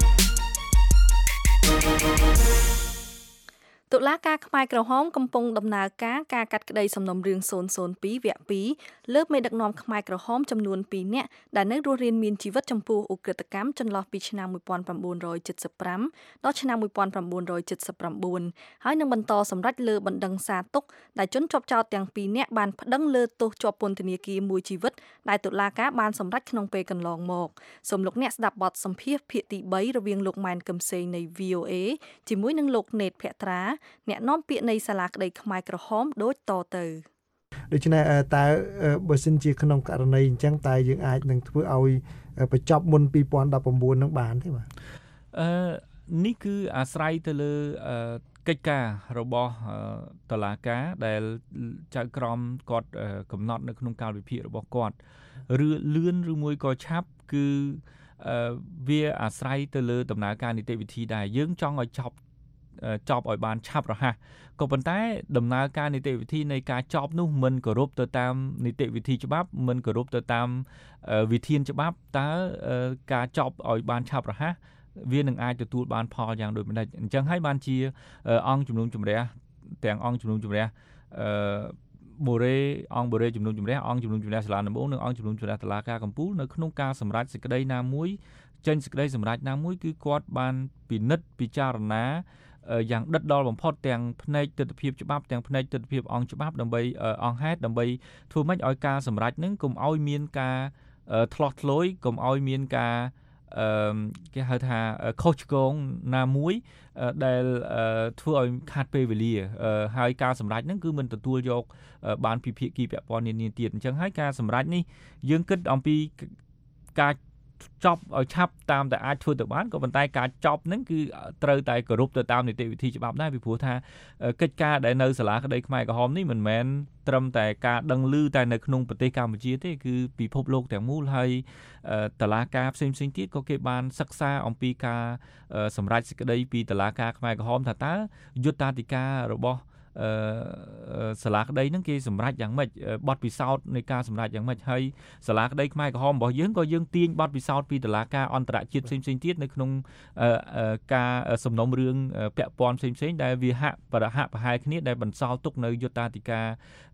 តុលាការខ្មែរក្រហមកំពុងដំណើរការការកាត់ក្តីសំណុំរឿងศูนย์ศูนย์ពីរវគ្គពីរលើមេដឹកនាំខ្មែរក្រហមចំនួនពីរនាក់ដែលនៅរស់រានមានជីវិតចំពោះឧក្រិដ្ឋកម្មចន្លោះពីឆ្នាំmột nghìn chín trăm七十五ដល់ឆ្នាំmột nghìn chín trăm七mươi chínហើយនឹងបន្តសម្រេចលើបណ្ដឹងសារទុកដែលជនជាប់ចោទទាំងពីរនាក់បានប្តឹងលើទោសជាប់ពន្ធនាគារមួយជីវិតដែលតុលាការបានសម្រេចក្នុងពេលកន្លងមកសូមលោកអ្នកស្ដាប់បទសម្ភាសន៍ភាគទីបីរវាងលោកម៉ែនកឹមសេងនៃ V O A ជាមួយនឹងលោកណេតភក្ត្រាអ្នកនាំពាក្យនៃសាលាក្តីខ្មែរក្រហមដូចតទៅដូច្នេះតើបើសិនជាក្នុងករណីអញ្ចឹងតើយើងអាចនឹងធ្វើឲ្យបញ្ចប់មុនពីរពាន់ដប់ប្រាំបួននឹងបានទេបាទអឺនេះគឺអាស្រ័យទៅលើកិច្ចការរបស់តុលាការដែលចៅក្រមគាត់កំណត់នៅក្នុងកាលវិភាគរបស់គាត់ឬលឿនឬមួយក៏ឆាប់គឺវាអាស្រ័យទៅលើដំណើរការនីតិវិធីដែរយើងចង់ឲ្យចប់ចប់ឲ្យបានឆាប់រហ័សក៏ប៉ុន្តែដំណើរការនីតិវិធីនៃការចប់នោះមិនគោរពទៅតាមនីតិវិធីច្បាប់មិនគោរពទៅតាមវិធានច្បាប់តើការចប់ឲ្យបានឆាប់រហ័សវានឹងអាចទទួលបានផលយ៉ាងដូចម្តេចអញ្ចឹងហើយបានជាអង្គជំនុំជម្រះទាំងអង្គជំនុំជម្រះអឺបូរេអង្គបូរេជំនុំជម្រះអង្គជំនុំជម្រះសាលាដំបូងនិងអង្គជំនុំជម្រះតុលាការកំពូលនៅក្នុងការសម្រេចសេចក្តីណាមួយចេញសេចក្តីសម្រេចណាមួយគឺគាត់បានពិនិត្យពិចារណាយ៉ាងដិតដល់បំផុតទាំងផ្នែកទស្សនវិជ្ជាច្បាប់ទាំងផ្នែកទស្សនវិជ្ជាអង្គច្បាប់ដើម្បីអង្គហេតុដើម្បីធ្វើម៉េចឲ្យការសម្រេចនឹងកុំឲ្យមានការថ្លោះធ្លោយកុំឲ្យមានការអឺគេហៅថាខុសឆ្គងណាមួយដែលធ្វើឲ្យខាតពេលវេលាហើយការសម្រេចហ្នឹងគឺមិនទទួលយកបានពីភាគីពាក់ព័ន្ធនានាទៀតអញ្ចឹងហើយការសម្រេចនេះយើងគិតអំពីការចប់ឲ្យឆាប់តាមតែអាចធ្វើទៅបានក៏ប៉ុន្តែការចប់ហ្នឹងគឺត្រូវតែគោរពទៅតាមនីតិវិធីច្បាប់ដែរពីព្រោះថាកិច្ចការដែលនៅសាលាក្តីខ្មែរក្រហមនេះមិនមែនត្រឹមតែការដឹងឮតែនៅក្នុងប្រទេសកម្ពុជាទេគឺពិភពលោកទាំងមូលហើយតុលាការផ្សេងៗទៀតក៏គេបានសិក្សាអំពីការសម្រេចសេចក្តីពីតុលាការខ្មែរក្រហមថាតើយុត្តាធិការរបស់អឺសាលាក្តីហ្នឹងគេសម្រេចយ៉ាងម៉េចបទពិសោធន៍នៃការសម្រេចយ៉ាងម៉េចហើយសាលាក្តីខ្មែរក្រហមរបស់យើងក៏យើងទាញបទពិសោធន៍ពីតុលាការអន្តរជាតិផ្សេងៗទៀតនៅក្នុងការសំណុំរឿងពាក់ព័ន្ធផ្សេងៗដែលវាហាក់ប្រហាក់ប្រហែលគ្នាដែលបន្សល់ទុកនៅយុត្តាធិការ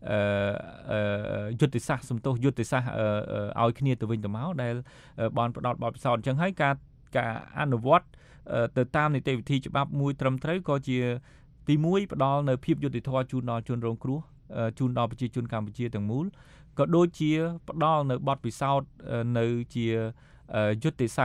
យុទ្ធសាស្ត្រសំទោសយុទ្ធសាស្ត្រឲ្យគ្នាទៅវិញទៅមកដែលបានផ្ដល់បទពិសោធន៍អញ្ចឹងហើយការការអនុវត្តទៅតាមនីតិវិធីច្បាប់មួយត្រឹមត្រូវក៏ជាទីមួយផ្ដល់នៅភាពយុត្តិធម៌ជូនដល់ជនរងគ្រោះជូនដល់ប្រជាជនកម្ពុជាទាំងមូលក៏ដូចជាផ្ដល់នៅបទពិសោធន៍នៅជាយុត្តិសាស្ត្រ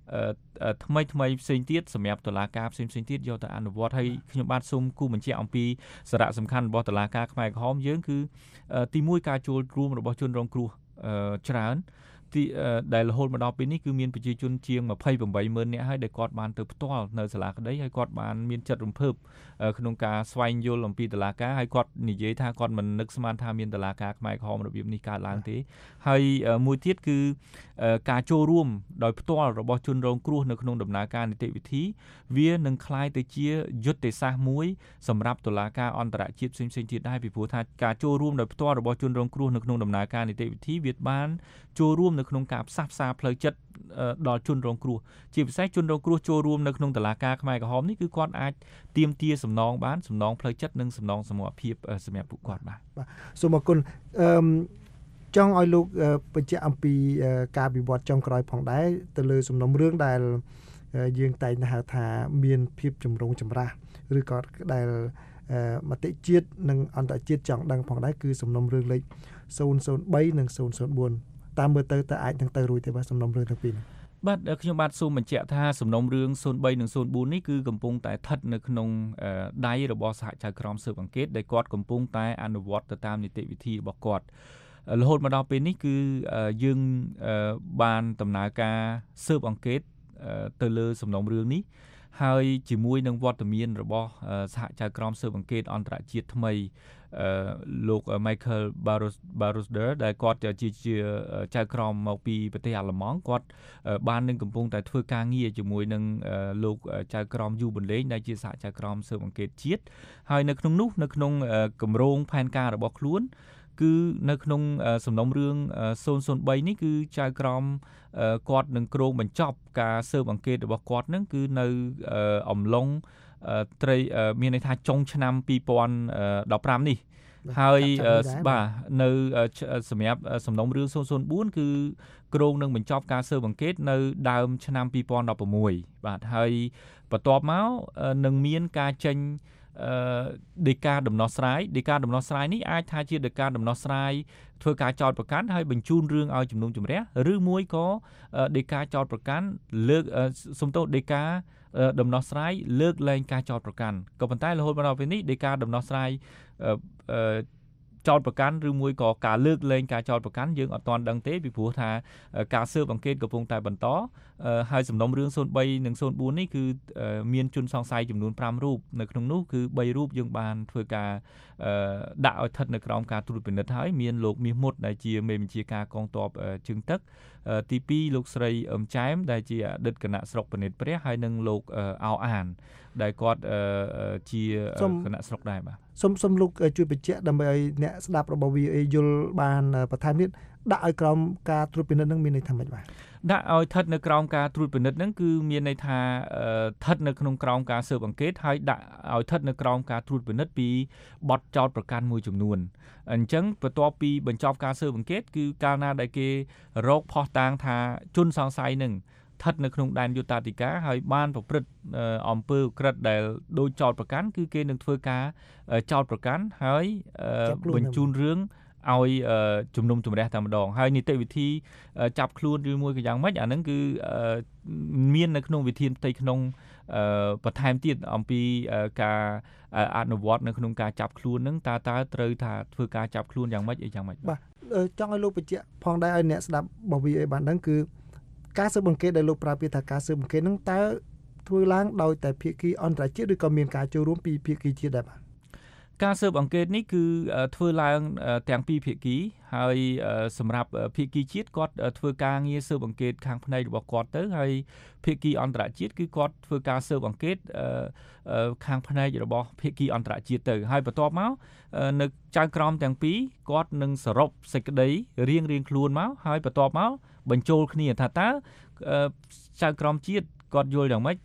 ថ្មីថ្មីផ្សេងទៀតសម្រាប់តុលាការផ្សេងផ្សេងទៀតយកទៅអនុវត្តហើយខ្ញុំបាទសូមគូបញ្ជាក់អំពីសារៈសំខាន់របស់តុលាការខ្មែរក្រហមយើងគឺទីមួយការចូលរួមរបស់ជនរងគ្រោះច្រើនទីដែលរហូតមកដល់ពេលនេះគឺមានប្រជាជនជាងยี่สิบแปดម៉ឺននាក់ហើយដែលគាត់បានទៅផ្ទាល់នៅសាលាក្តីហើយគាត់បានមានចិត្តរំភើបក្នុងការស្វែងយល់អំពីតុលាការហើយគាត់និយាយថាគាត់មិននឹកស្មានថាមានតុលាការខ្មែរក្រហមរបៀបនេះកើតឡើងទេហើយមួយទៀតគឺការចូលរួមដោយផ្ទាល់របស់ជនរងគ្រោះនៅក្នុងដំណើរការនីតិវិធីវានឹងคล้ายទៅជាយុទ្ធសាស្ត្រមួយសម្រាប់តុលាការអន្តរជាតិផ្សេងៗទៀតដែរពីព្រោះថាការចូលរួមដោយផ្ទាល់របស់ជនរងគ្រោះនៅក្នុងដំណើរការនីតិវិធីវាបានចូលរួមនៅក្នុងការផ្សះផ្សាផ្លូវចិត្តដល់ជនរងគ្រោះជាពិសេសជនរងគ្រោះចូលរួមនៅក្នុងតុលាការខ្មែរក្រហមនេះគឺគាត់អាចទាមទារសំណងបានសំណងផ្លូវចិត្តនិងសំណងសមត្ថភាពសម្រាប់ពួកគាត់បាទសូមអរគុណអឺចង់ឲ្យលោកបញ្ជាក់អំពីការវិវត្តចុងក្រោយផងដែរទៅលើសំណុំរឿងដែលយើងតែងហៅថាមានភាពចម្រូងចម្រាសឬក៏ដែលមតិជាតិនិងអន្តរជាតិចង់ដឹងផងដែរគឺសំណុំរឿងលេខศูนย์ศูนย์สามនិងศูนย์ศูนย์สี่តាមមើលទៅទៅអាចនឹងទៅរួចទេបាទសំណុំរឿងទាំងពីរនេះបាទខ្ញុំបាទសូមបញ្ជាក់ថាសំណុំរឿងศูนย์สามនិងศูนย์สี่នេះគឺកំពុងតែស្ថិតនៅក្នុងដៃរបស់សហចៅក្រមស៊ើបអង្កេតដែលគាត់កំពុងតែអនុវត្តទៅតាមនីតិវិធីរបស់គាត់រហូតមកដល់ពេលនេះគឺយើងបានដំណើរការស៊ើបអង្កេតទៅលើសំណុំរឿងនេះហើយជាមួយនឹងវត្តមានរបស់សហចៅក្រមស៊ើបអង្កេតអន្តរជាតិថ្មីលោក Michael Barroso ដែលគាត់ជាជាចៅក្រមមកពីប្រទេសអាល្លឺម៉ង់គាត់បាននឹងកំពុងតែធ្វើការងារជាមួយនឹងលោកចៅក្រមយូប៊ុនលេងដែលជាសហចៅក្រមស៊ើបអង្កេតជាតិហើយនៅក្នុងនោះនៅក្នុងគម្រោងផែនការរបស់ខ្លួនគឺនៅក្នុងសំណុំរឿងศูนย์ศูนย์สามនេះគឺចៅក្រមគាត់នឹងគ្រោងបញ្ចប់ការស៊ើបអង្កេតរបស់គាត់នឹងគឺនៅអំឡុងត្រីមានន័យថាចុងឆ្នាំยี่สิบสิบห้าនេះហើយបាទនៅសម្រាប់សំណុំរឿងศูนย์ศูนย์สี่គឺគ្រោងនឹងបញ្ចប់ការស៊ើបអង្កេតនៅដើមឆ្នាំยี่สิบสิบหกបាទហើយបន្ទាប់មកនឹងមានការចេញអឺដីកាដំណោះស្រាយដីកាដំណោះស្រាយនេះអាចថាជាដីកាដំណោះស្រាយធ្វើការចោទប្រកាន់ហើយបញ្ជូនរឿងឲ្យជំនុំជម្រះឬមួយក៏ដីកាចោទប្រកាន់លើកសំទោសដីកាដំណោះស្រាយលើកលែងការចោទប្រកាន់ក៏ប៉ុន្តែរហូតមកដល់ពេលនេះដីកាដំណោះស្រាយអឺចោទប្រកាន់ឬមួយក៏ការលើកលែងការចោទប្រកាន់យើងអត់ទាន់ដឹងទេពីព្រោះថាការស៊ើបអង្កេតកំពុងតែបន្តហើយសំណុំរឿងศูนย์สามនិងศูนย์สี่នេះគឺមានជនសង្ស័យចំនួនห้าរូបនៅក្នុងនោះគឺ三រូបយើងបានធ្វើការដាក់ឲ្យស្ថិតនៅក្រោមការត្រួតពិនិត្យហើយមានលោកមាសមុតដែលជាមេបញ្ជាការកងទ័ពជើងទឹកទីពីរលោកស្រីអឹមចែមដែលជាអតីតគណៈស្រុកពនិតព្រះហើយនិងលោកអោអានដែលគាត់ជាគណៈស្រុកដែរបាទសូមសូមលោកជួយបញ្ជាក់ដើម្បីឲ្យអ្នកស្ដាប់របស់ វី អូ เอ យល់បានបន្ថែមទៀតដាក់ឲ្យក្រោមការត្រួតពិនិត្យនឹងមានន័យថាម៉េចបាទដាក់ឲ្យស្ថិតនៅក្រោមការត្រួតពិនិត្យនឹងគឺមានន័យថាស្ថិតនៅក្នុងក្រោមការស៊ើបអង្កេតហើយដាក់ឲ្យស្ថិតនៅក្រោមការត្រួតពិនិត្យពីបទចោទប្រកាន់មួយចំនួនអញ្ចឹងបន្ទាប់ពីបញ្ចប់ការស៊ើបអង្កេតគឺកាលណាដែលគេរកផុសតាងថាជនសង្ស័យនឹងស្ថិតនៅក្នុងដែនយុត្តាធិការហើយបានប្រព្រឹត្តអំពើឧក្រិដ្ឋដែលដូចចោទប្រកាន់គឺគេនឹងធ្វើការចោទប្រកាន់ហើយបញ្ជូនរឿងឲ្យជំនុំជម្រះតែម្ដងហើយនីតិវិធីចាប់ខ្លួនឬមួយក៏យ៉ាងម៉េចអាហ្នឹងគឺមាននៅក្នុងវិធានផ្ទៃក្នុងបន្ថែមទៀតអំពីការអនុវត្តនៅក្នុងការចាប់ខ្លួនហ្នឹងតើតើត្រូវថាធ្វើការចាប់ខ្លួនយ៉ាងម៉េចអីយ៉ាងម៉េចបាទចង់ឲ្យលោកបញ្ជាក់ផងដែរឲ្យអ្នកស្ដាប់របស់ វី អូ เอ បានដឹងគឺការស៊ើបអង្កេតដែលលោកប្រើពាក្យថាការស៊ើបអង្កេតហ្នឹងតើធ្វើឡើងដោយតែភាគីអន្តរជាតិឬក៏មានការចូលរួមពីភាគីជាតិដែរបាទការស៊ើបអង្កេតនេះគឺធ្វើឡើងទាំងពីរភាគីហើយសម្រាប់ភាគីជាតិគាត់ធ្វើការងារស៊ើបអង្កេតខាងផ្នែករបស់គាត់ទៅហើយភាគីអន្តរជាតិគឺគាត់ធ្វើការស៊ើបអង្កេតខាងផ្នែករបស់ភាគីអន្តរជាតិទៅហើយបន្ទាប់មកនៅចៅក្រមទាំងពីរគាត់នឹងសរុបសេចក្តីរៀងរៀងខ្លួនមកហើយបន្ទាប់មកបញ្ចូលគ្នាថាតើចៅក្រមជាតិគាត់យល់យ៉ាងម៉េច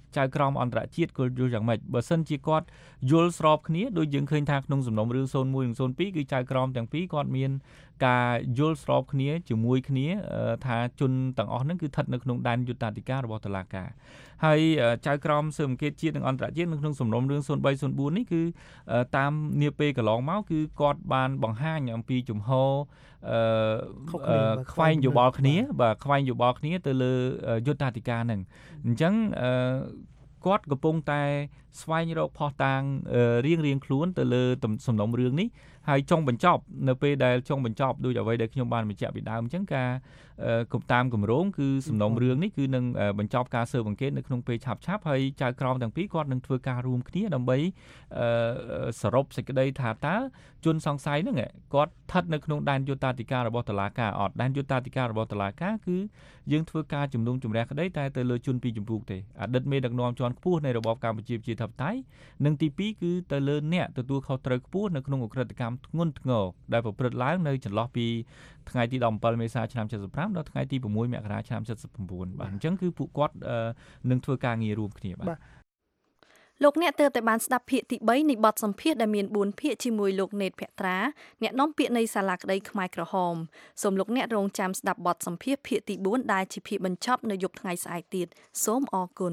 ចៅក្រមអន្តរជាតិគាត់យល់យ៉ាងម៉េចបើសិនជាគាត់យល់ស្របគ្នាដូចយើងឃើញថាក្នុងសំណុំរឿងศูนย์មួយនិងศูนย์ពីរគឺចៅក្រមទាំងពីរគាត់មានការយល់ស្របគ្នាជាមួយគ្នាថាជនទាំងអស់ហ្នឹងគឺស្ថិតនៅក្នុងដែនយុត្តាធិការរបស់តុលាការហើយចៅក្រមស៊ើបអង្កេតជាតិនិងអន្តរជាតិនៅក្នុងសំណុំរឿងศูนย์បីศูนย์បួននេះគឺតាមនាពេលកន្លងមកគឺគាត់បានបង្ហាញអំពីជំហរអឺខ្វែងយោបល់គ្នាបាទខ្វែងយោបល់គ្នាទៅលើយុត្តាធិការហ្នឹងអញ្ចឹងអឺគាត់កំពុងតែស្វែងរកផុសតាងរៀងរៀងខ្លួនទៅលើសំណុំរឿងនេះហើយចុងបញ្ចប់នៅពេលដែលចុងបញ្ចប់ដូចអ្វីដែលខ្ញុំបានបញ្ជាក់ពីដើមអញ្ចឹងការគំតាមគម្រោងគឺសំណុំរឿងនេះគឺនឹងបញ្ចប់ការស៊ើបអង្កេតនៅក្នុងពេលឆាប់ឆាប់ហើយចៅក្រមទាំងពីរគាត់នឹងធ្វើការរួមគ្នាដើម្បីសរុបសេចក្តីថាតើជនសង្ស័យហ្នឹងគាត់ស្ថិតនៅក្នុងដែនយុត្តាធិការរបស់តុលាការអត់ដែនយុត្តាធិការរបស់តុលាការគឺយើងធ្វើការជំនុំជម្រះក្តីតែទៅលើជនពីចម្ពោះទេអតីតមេដឹកនាំជាន់ខ្ពស់នៃរបបកម្ពុជាប្រជាធិបតេយ្យនិងទីពីរគឺទៅលើអ្នកទទួលខុសត្រូវខ្ពស់នៅក្នុងអក្រិតកម្មធ្ងន់ធ្ងរដែលប្រព្រឹត្តឡើងនៅចន្លោះពីថ្ងៃទី17មេសាឆ្នាំ75ដល់ថ្ងៃទី6មករាឆ្នាំ79បាទអញ្ចឹងគឺពួកគាត់នឹងធ្វើការងាររួមគ្នាបាទលោកអ្នកទើបតែបានស្ដាប់ភាគទី3នៃបទសម្ភាសន៍ដែលមាន4ភាគជាមួយលោកណេតភក្ត្រាអ្នកនាំពាក្យនៃសាលាក្តីខ្មែរក្រហមសូមលោកអ្នករងចាំស្ដាប់បទសម្ភាសន៍ភាគទី4ដែលជាភាគបញ្ចប់នៅយប់ថ្ងៃស្អែកទៀតសូមអរគុណ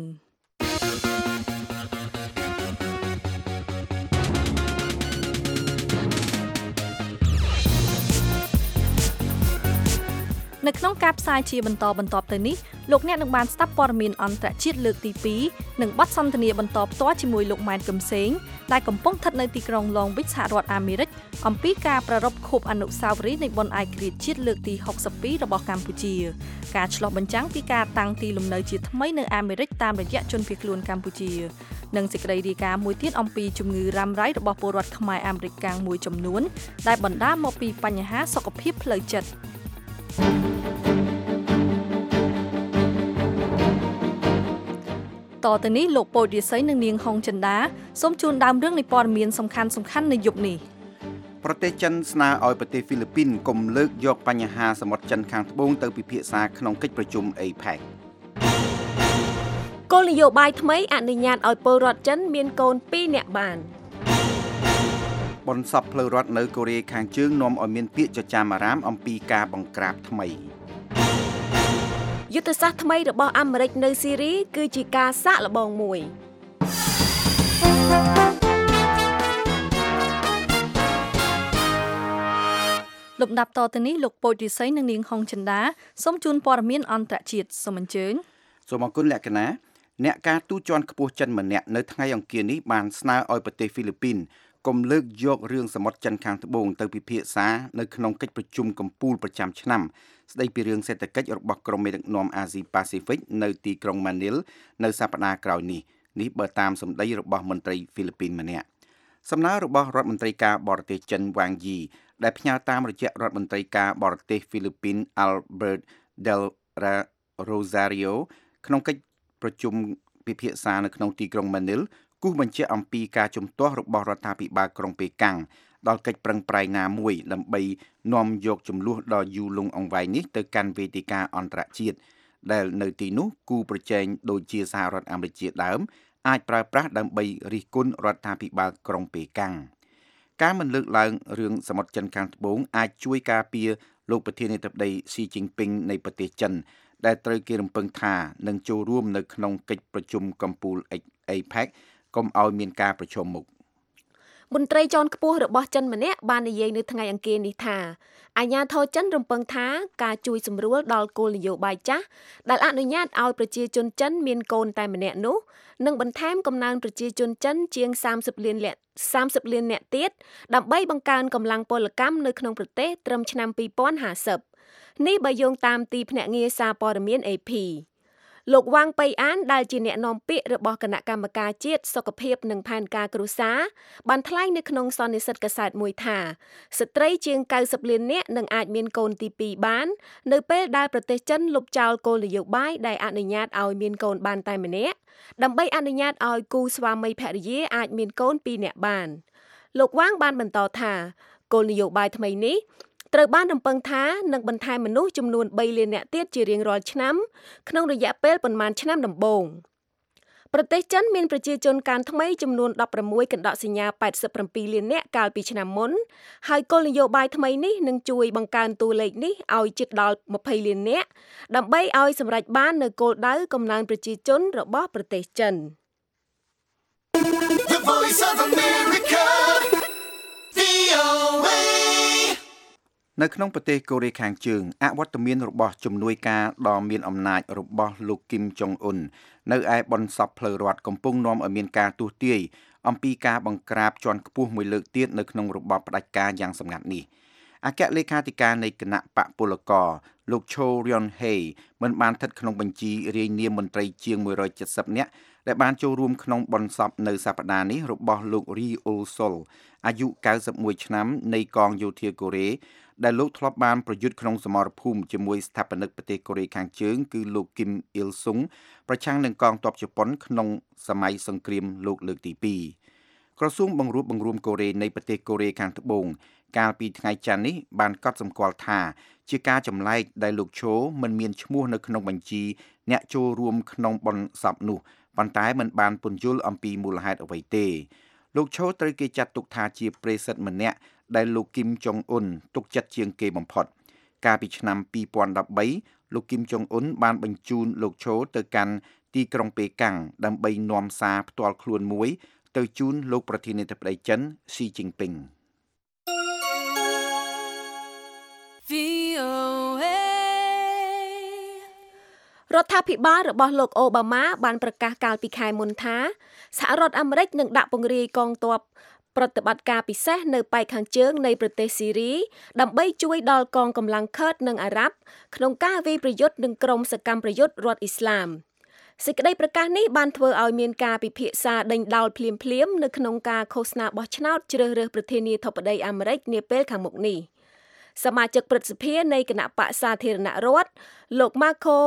នៅក្នុងការផ្សាយជាបន្តបន្ទាប់ទៅនេះលោកអ្នកនឹងបានស្ដាប់ព័ត៌មានអន្តរជាតិលើកទី2និងបទសន្ទនាបន្តផ្ទាល់ជាមួយលោកម៉ែនកឹមសេងដែលកំពុងស្ថិតនៅទីក្រុង Long Beach សហរដ្ឋអាមេរិកអំពីការប្រារព្ធខួបអនុស្សាវរីយ៍នៃបុណ្យឯករាជ្យជាតិលើកទី62របស់កម្ពុជាការឆ្លុះបញ្ចាំងពីការតាំងទីលំនៅជាថ្មីនៅអាមេរិកតាមរយៈជនភៀសខ្លួនកម្ពុជានិងសេចក្តីរាយការណ៍មួយទៀតអំពីជំងឺរ៉ាំរ៉ៃរបស់ពលរដ្ឋខ្មែរអាមេរិកកាំងមួយចំនួនដែលបណ្ដាលមកពីបញ្ហាសុខភាពផ្លូវចិត្តតទៅនេះលោកពូតរិស័យនិងនាងហុងចិន្តាសូមជូនដើមរឿងនៃព័ត៌មានសំខាន់សំខាន់នៅយប់នេះប្រទេសចិនស្នើឲ្យប្រទេសហ្វីលីពីនកុំលើកយកបញ្ហាសមុទ្រចិនខាងត្បូងទៅពិភាក្សាក្នុងកិច្ចប្រជុំ អេផេកគោលនយោបាយថ្មីអនុញ្ញាតឲ្យពលរដ្ឋចិនមានកូនពីរនាក់បានបុណ្យសពផ្លូវរដ្ឋនៅកូរ៉េខាងជើងនាំឲ្យមានពាក្យចចាមអារាមអំពីការបង្ក្រាបថ្មីយុទ្ធសាស្ត្រថ្មីរបស់អាមេរិកនៅស៊ីរីគឺជាការសាកល្បងមួយលំដាប់តទៅនេះលោកពូចរិស័យនិងនាងហុងចិន្តាសូមជូនព័ត៌មានអន្តរជាតិសូមអញ្ជើញសូមអរគុណលក្ខណាអ្នកការទូតជាន់ខ្ពស់ចិនម្នាក់នៅថ្ងៃអង្គារនេះបានស្នើឲ្យប្រទេសហ្វីលីពីនកុំលើកយករឿងសមុទ្រចិនខាងត្បូងទៅពិភាក្សានៅក្នុងកិច្ចប្រជុំកំពូលប្រចាំឆ្នាំស្ដីពីរឿងសេដ្ឋកិច្ចរបស់ក្រុមមេដឹកនាំអាស៊ីប៉ាស៊ីហ្វិកនៅទីក្រុងម៉ានីលនៅសប្តាហ៍ក្រោយនេះនេះបើតាមសម្ដីរបស់មន្ត្រីហ្វីលីពីនម្នាក់សំណើរបស់រដ្ឋមន្ត្រីការបរទេសចិនវ៉ាងយីដែលផ្ញើតាមរយៈរដ្ឋមន្ត្រីការបរទេសហ្វីលីពីន Albert Del Rosario ក្នុងកិច្ចប្រជុំពិភាក្សានៅក្នុងទីក្រុងម៉ានីលគូសបញ្ជាក់អំពីការជំទាស់របស់រដ្ឋាភិបាលក្រុងប៉េកាំងដល់កិច្ចប្រឹងប្រែងណាមួយដើម្បីនាំយកចំនួនដ៏យូរលង់អង្វែងនេះទៅកាន់វេទិកាអន្តរជាតិដែលនៅទីនោះគូប្រជែងដូចជាសហរដ្ឋអាមេរិកជាដើមអាចប្រើប្រាស់ដើម្បីរិះគន់រដ្ឋាភិបាលក្រុងប៉េកាំងការមិនលើកឡើងរឿងសមុទ្រចិនខាងត្បូងអាចជួយការពារលោកប្រធានាធិបតីស៊ីជីនពីងនៃប្រទេសចិនដែលត្រូវគេរំពឹងថានឹងចូលរួមនៅក្នុងកិច្ចប្រជុំកំពូល អេផេក កុំឲ្យមានការប្រឈមមុខមន្ត្រីជាន់ខ្ពស់របស់ចិនម្នាក់បាននិយាយនៅថ្ងៃអង្គារនេះថាអាជ្ញាធរចិនរំពឹងថាការជួយសម្រួលដល់គោលនយោបាយចាស់ដែលអនុញ្ញាតឲ្យប្រជាជនចិនមានកូនតែម្នាក់នោះនឹងបន្ថែមកំណើនប្រជាជនចិនជាង30លាននាក់ទៀតដើម្បីបង្កើនកម្លាំងពលកម្មនៅក្នុងប្រទេសត្រឹមឆ្នាំ2050នេះបើយោងតាមទីភ្នាក់ងារសារព័ត៌មាន เอ พี លោកវ៉ាងប៉ៃអានដែលជាអ្នកនាំពាក្យរបស់គណៈកម្មការជាតិសុខភាពនិងផែនការគ្រួសារបានថ្លែងនៅក្នុងសន្និសីទកាសែតមួយថាស្ត្រីជាង90លាននាក់នឹងអាចមានកូនទីពីរបាននៅពេលដែលប្រទេសចិនលុបចោលគោលនយោបាយដែលអនុញ្ញាតឲ្យមានកូនបានតែម្នាក់ដើម្បីអនុញ្ញាតឲ្យគូស្វាមីភរិយាអាចមានកូនពីរនាក់បានលោកវ៉ាងបានបន្តថាគោលនយោបាយថ្មីនេះត្រូវបានរំពឹងថានឹងបន្ថែមមនុស្សចំនួន3លាននាក់ទៀតជារៀងរាល់ឆ្នាំក្នុងរយៈពេលប្រមាណឆ្នាំដំបូងប្រទេសចិនមានប្រជាជនការថ្មីចំនួនដប់ប្រាំមួយកណ្ដកសញ្ញាប៉ែតសិបប្រាំពីរលាននាក់កាលពីឆ្នាំមុនហើយគោលនយោបាយថ្មីនេះនឹងជួយបង្កើនតួលេខនេះឲ្យជិតដល់ម្ភៃលាននាក់ដើម្បីឲ្យសម្រេចបាននូវគោលដៅកំណើនប្រជាជនរបស់ប្រទេសចិន The Voice of America វី អូ เอនៅក្នុងប្រទេសកូរ៉េខាងជើងអវត្តមានរបស់ជំនួយការដ៏មានអំណាចរបស់លោកគីមចុងអ៊ុននៅឯបនសពផ្លូវរដ្ឋកំពុងនាំឲ្យមានការទស្សន៍ទាយអំពីការបង្ក្រាបជាន់ខ្ពស់មួយលើកទៀតនៅក្នុងរបបផ្ដាច់ការយ៉ាងសម្ងាត់នេះអគ្គលេខាធិការនៃគណៈបកពលករលោកឈូរៀនហេមិនបានស្ថិតក្នុងបញ្ជីរាយនាមមន្ត្រីជាងមួយរយเจ็ดสิบនាក់ដែលបានចូលរួមក្នុងបនសពនៅសប្តាហ៍នេះរបស់លោករីអ៊ុលសុលអាយុเก้าสิบเอ็ดឆ្នាំនៃកងយោធាកូរ៉េដែលលោកធ្លាប់បានប្រយុទ្ធក្នុងសមរភូមិជាមួយស្ថាបនិកប្រទេសកូរ៉េខាងជើងគឺលោកគីមអ៊ីលស៊ុងប្រឆាំងនឹងកងទ័ពជប៉ុនក្នុងសម័យសង្គ្រាមលោកលើកទីពីរក្រសួងបង្រួបបង្រួមកូរ៉េនៃប្រទេសកូរ៉េខាងត្បូងកាលពីថ្ងៃច័ន្ទនេះបានកត់សម្គាល់ថាជាការចម្លែកដែលលោកឈូមិនមានឈ្មោះនៅក្នុងបញ្ជីអ្នកចូលរួមក្នុងបនសពនោះប៉ុន្តែមិនបានពន្យល់អំពីមូលហេតុអ្វីទេលោកឈូត្រូវគេចាត់ទុកថាជាប្រិយសិទ្ធិម្នាក់ដែលលោកគីមចុងអ៊ុនទុកចិត្តជាងគេបំផុតកាលពីឆ្នាំពីរពាន់ដប់បីលោកគីមចុងអ៊ុនបានបញ្ជូនលោកឈូទៅកាន់ទីក្រុងប៉េកាំងដើម្បីនាំសារផ្ទាល់ខ្លួនមួយទៅជូនលោកប្រធានាធិបតីចិនស៊ីជីនពីងវី អូ เอ រដ្ឋាភិបាលរបស់លោកអូបាម៉ាបានប្រកាសកាលពីខែមុនថាសហរដ្ឋអាមេរិកនឹងដាក់ពង្រាយកងទ័ពប្រតិបត្តិការពិសេសនៅប៉ែកខាងជើងនៃប្រទេសស៊ីរីដើម្បីជួយដល់កងកម្លាំងឃឺតនិងអារ៉ាប់ក្នុងការវាយប្រយុទ្ធនឹងក្រុមសកម្មប្រយុទ្ធរដ្ឋអ៊ីស្លាមសេចក្តីប្រកាសនេះបានធ្វើឲ្យមានការពិភាក្សាដេញដោលភ្លាមៗនៅក្នុងការឃោសនាបោះឆ្នោតជ្រើសរើសប្រធានាធិបតីអាមេរិកនាពេលខាងមុខនេះសមាជិកព្រឹទ្ធសភានៃគណៈបកសាធារណរដ្ឋលោក Marco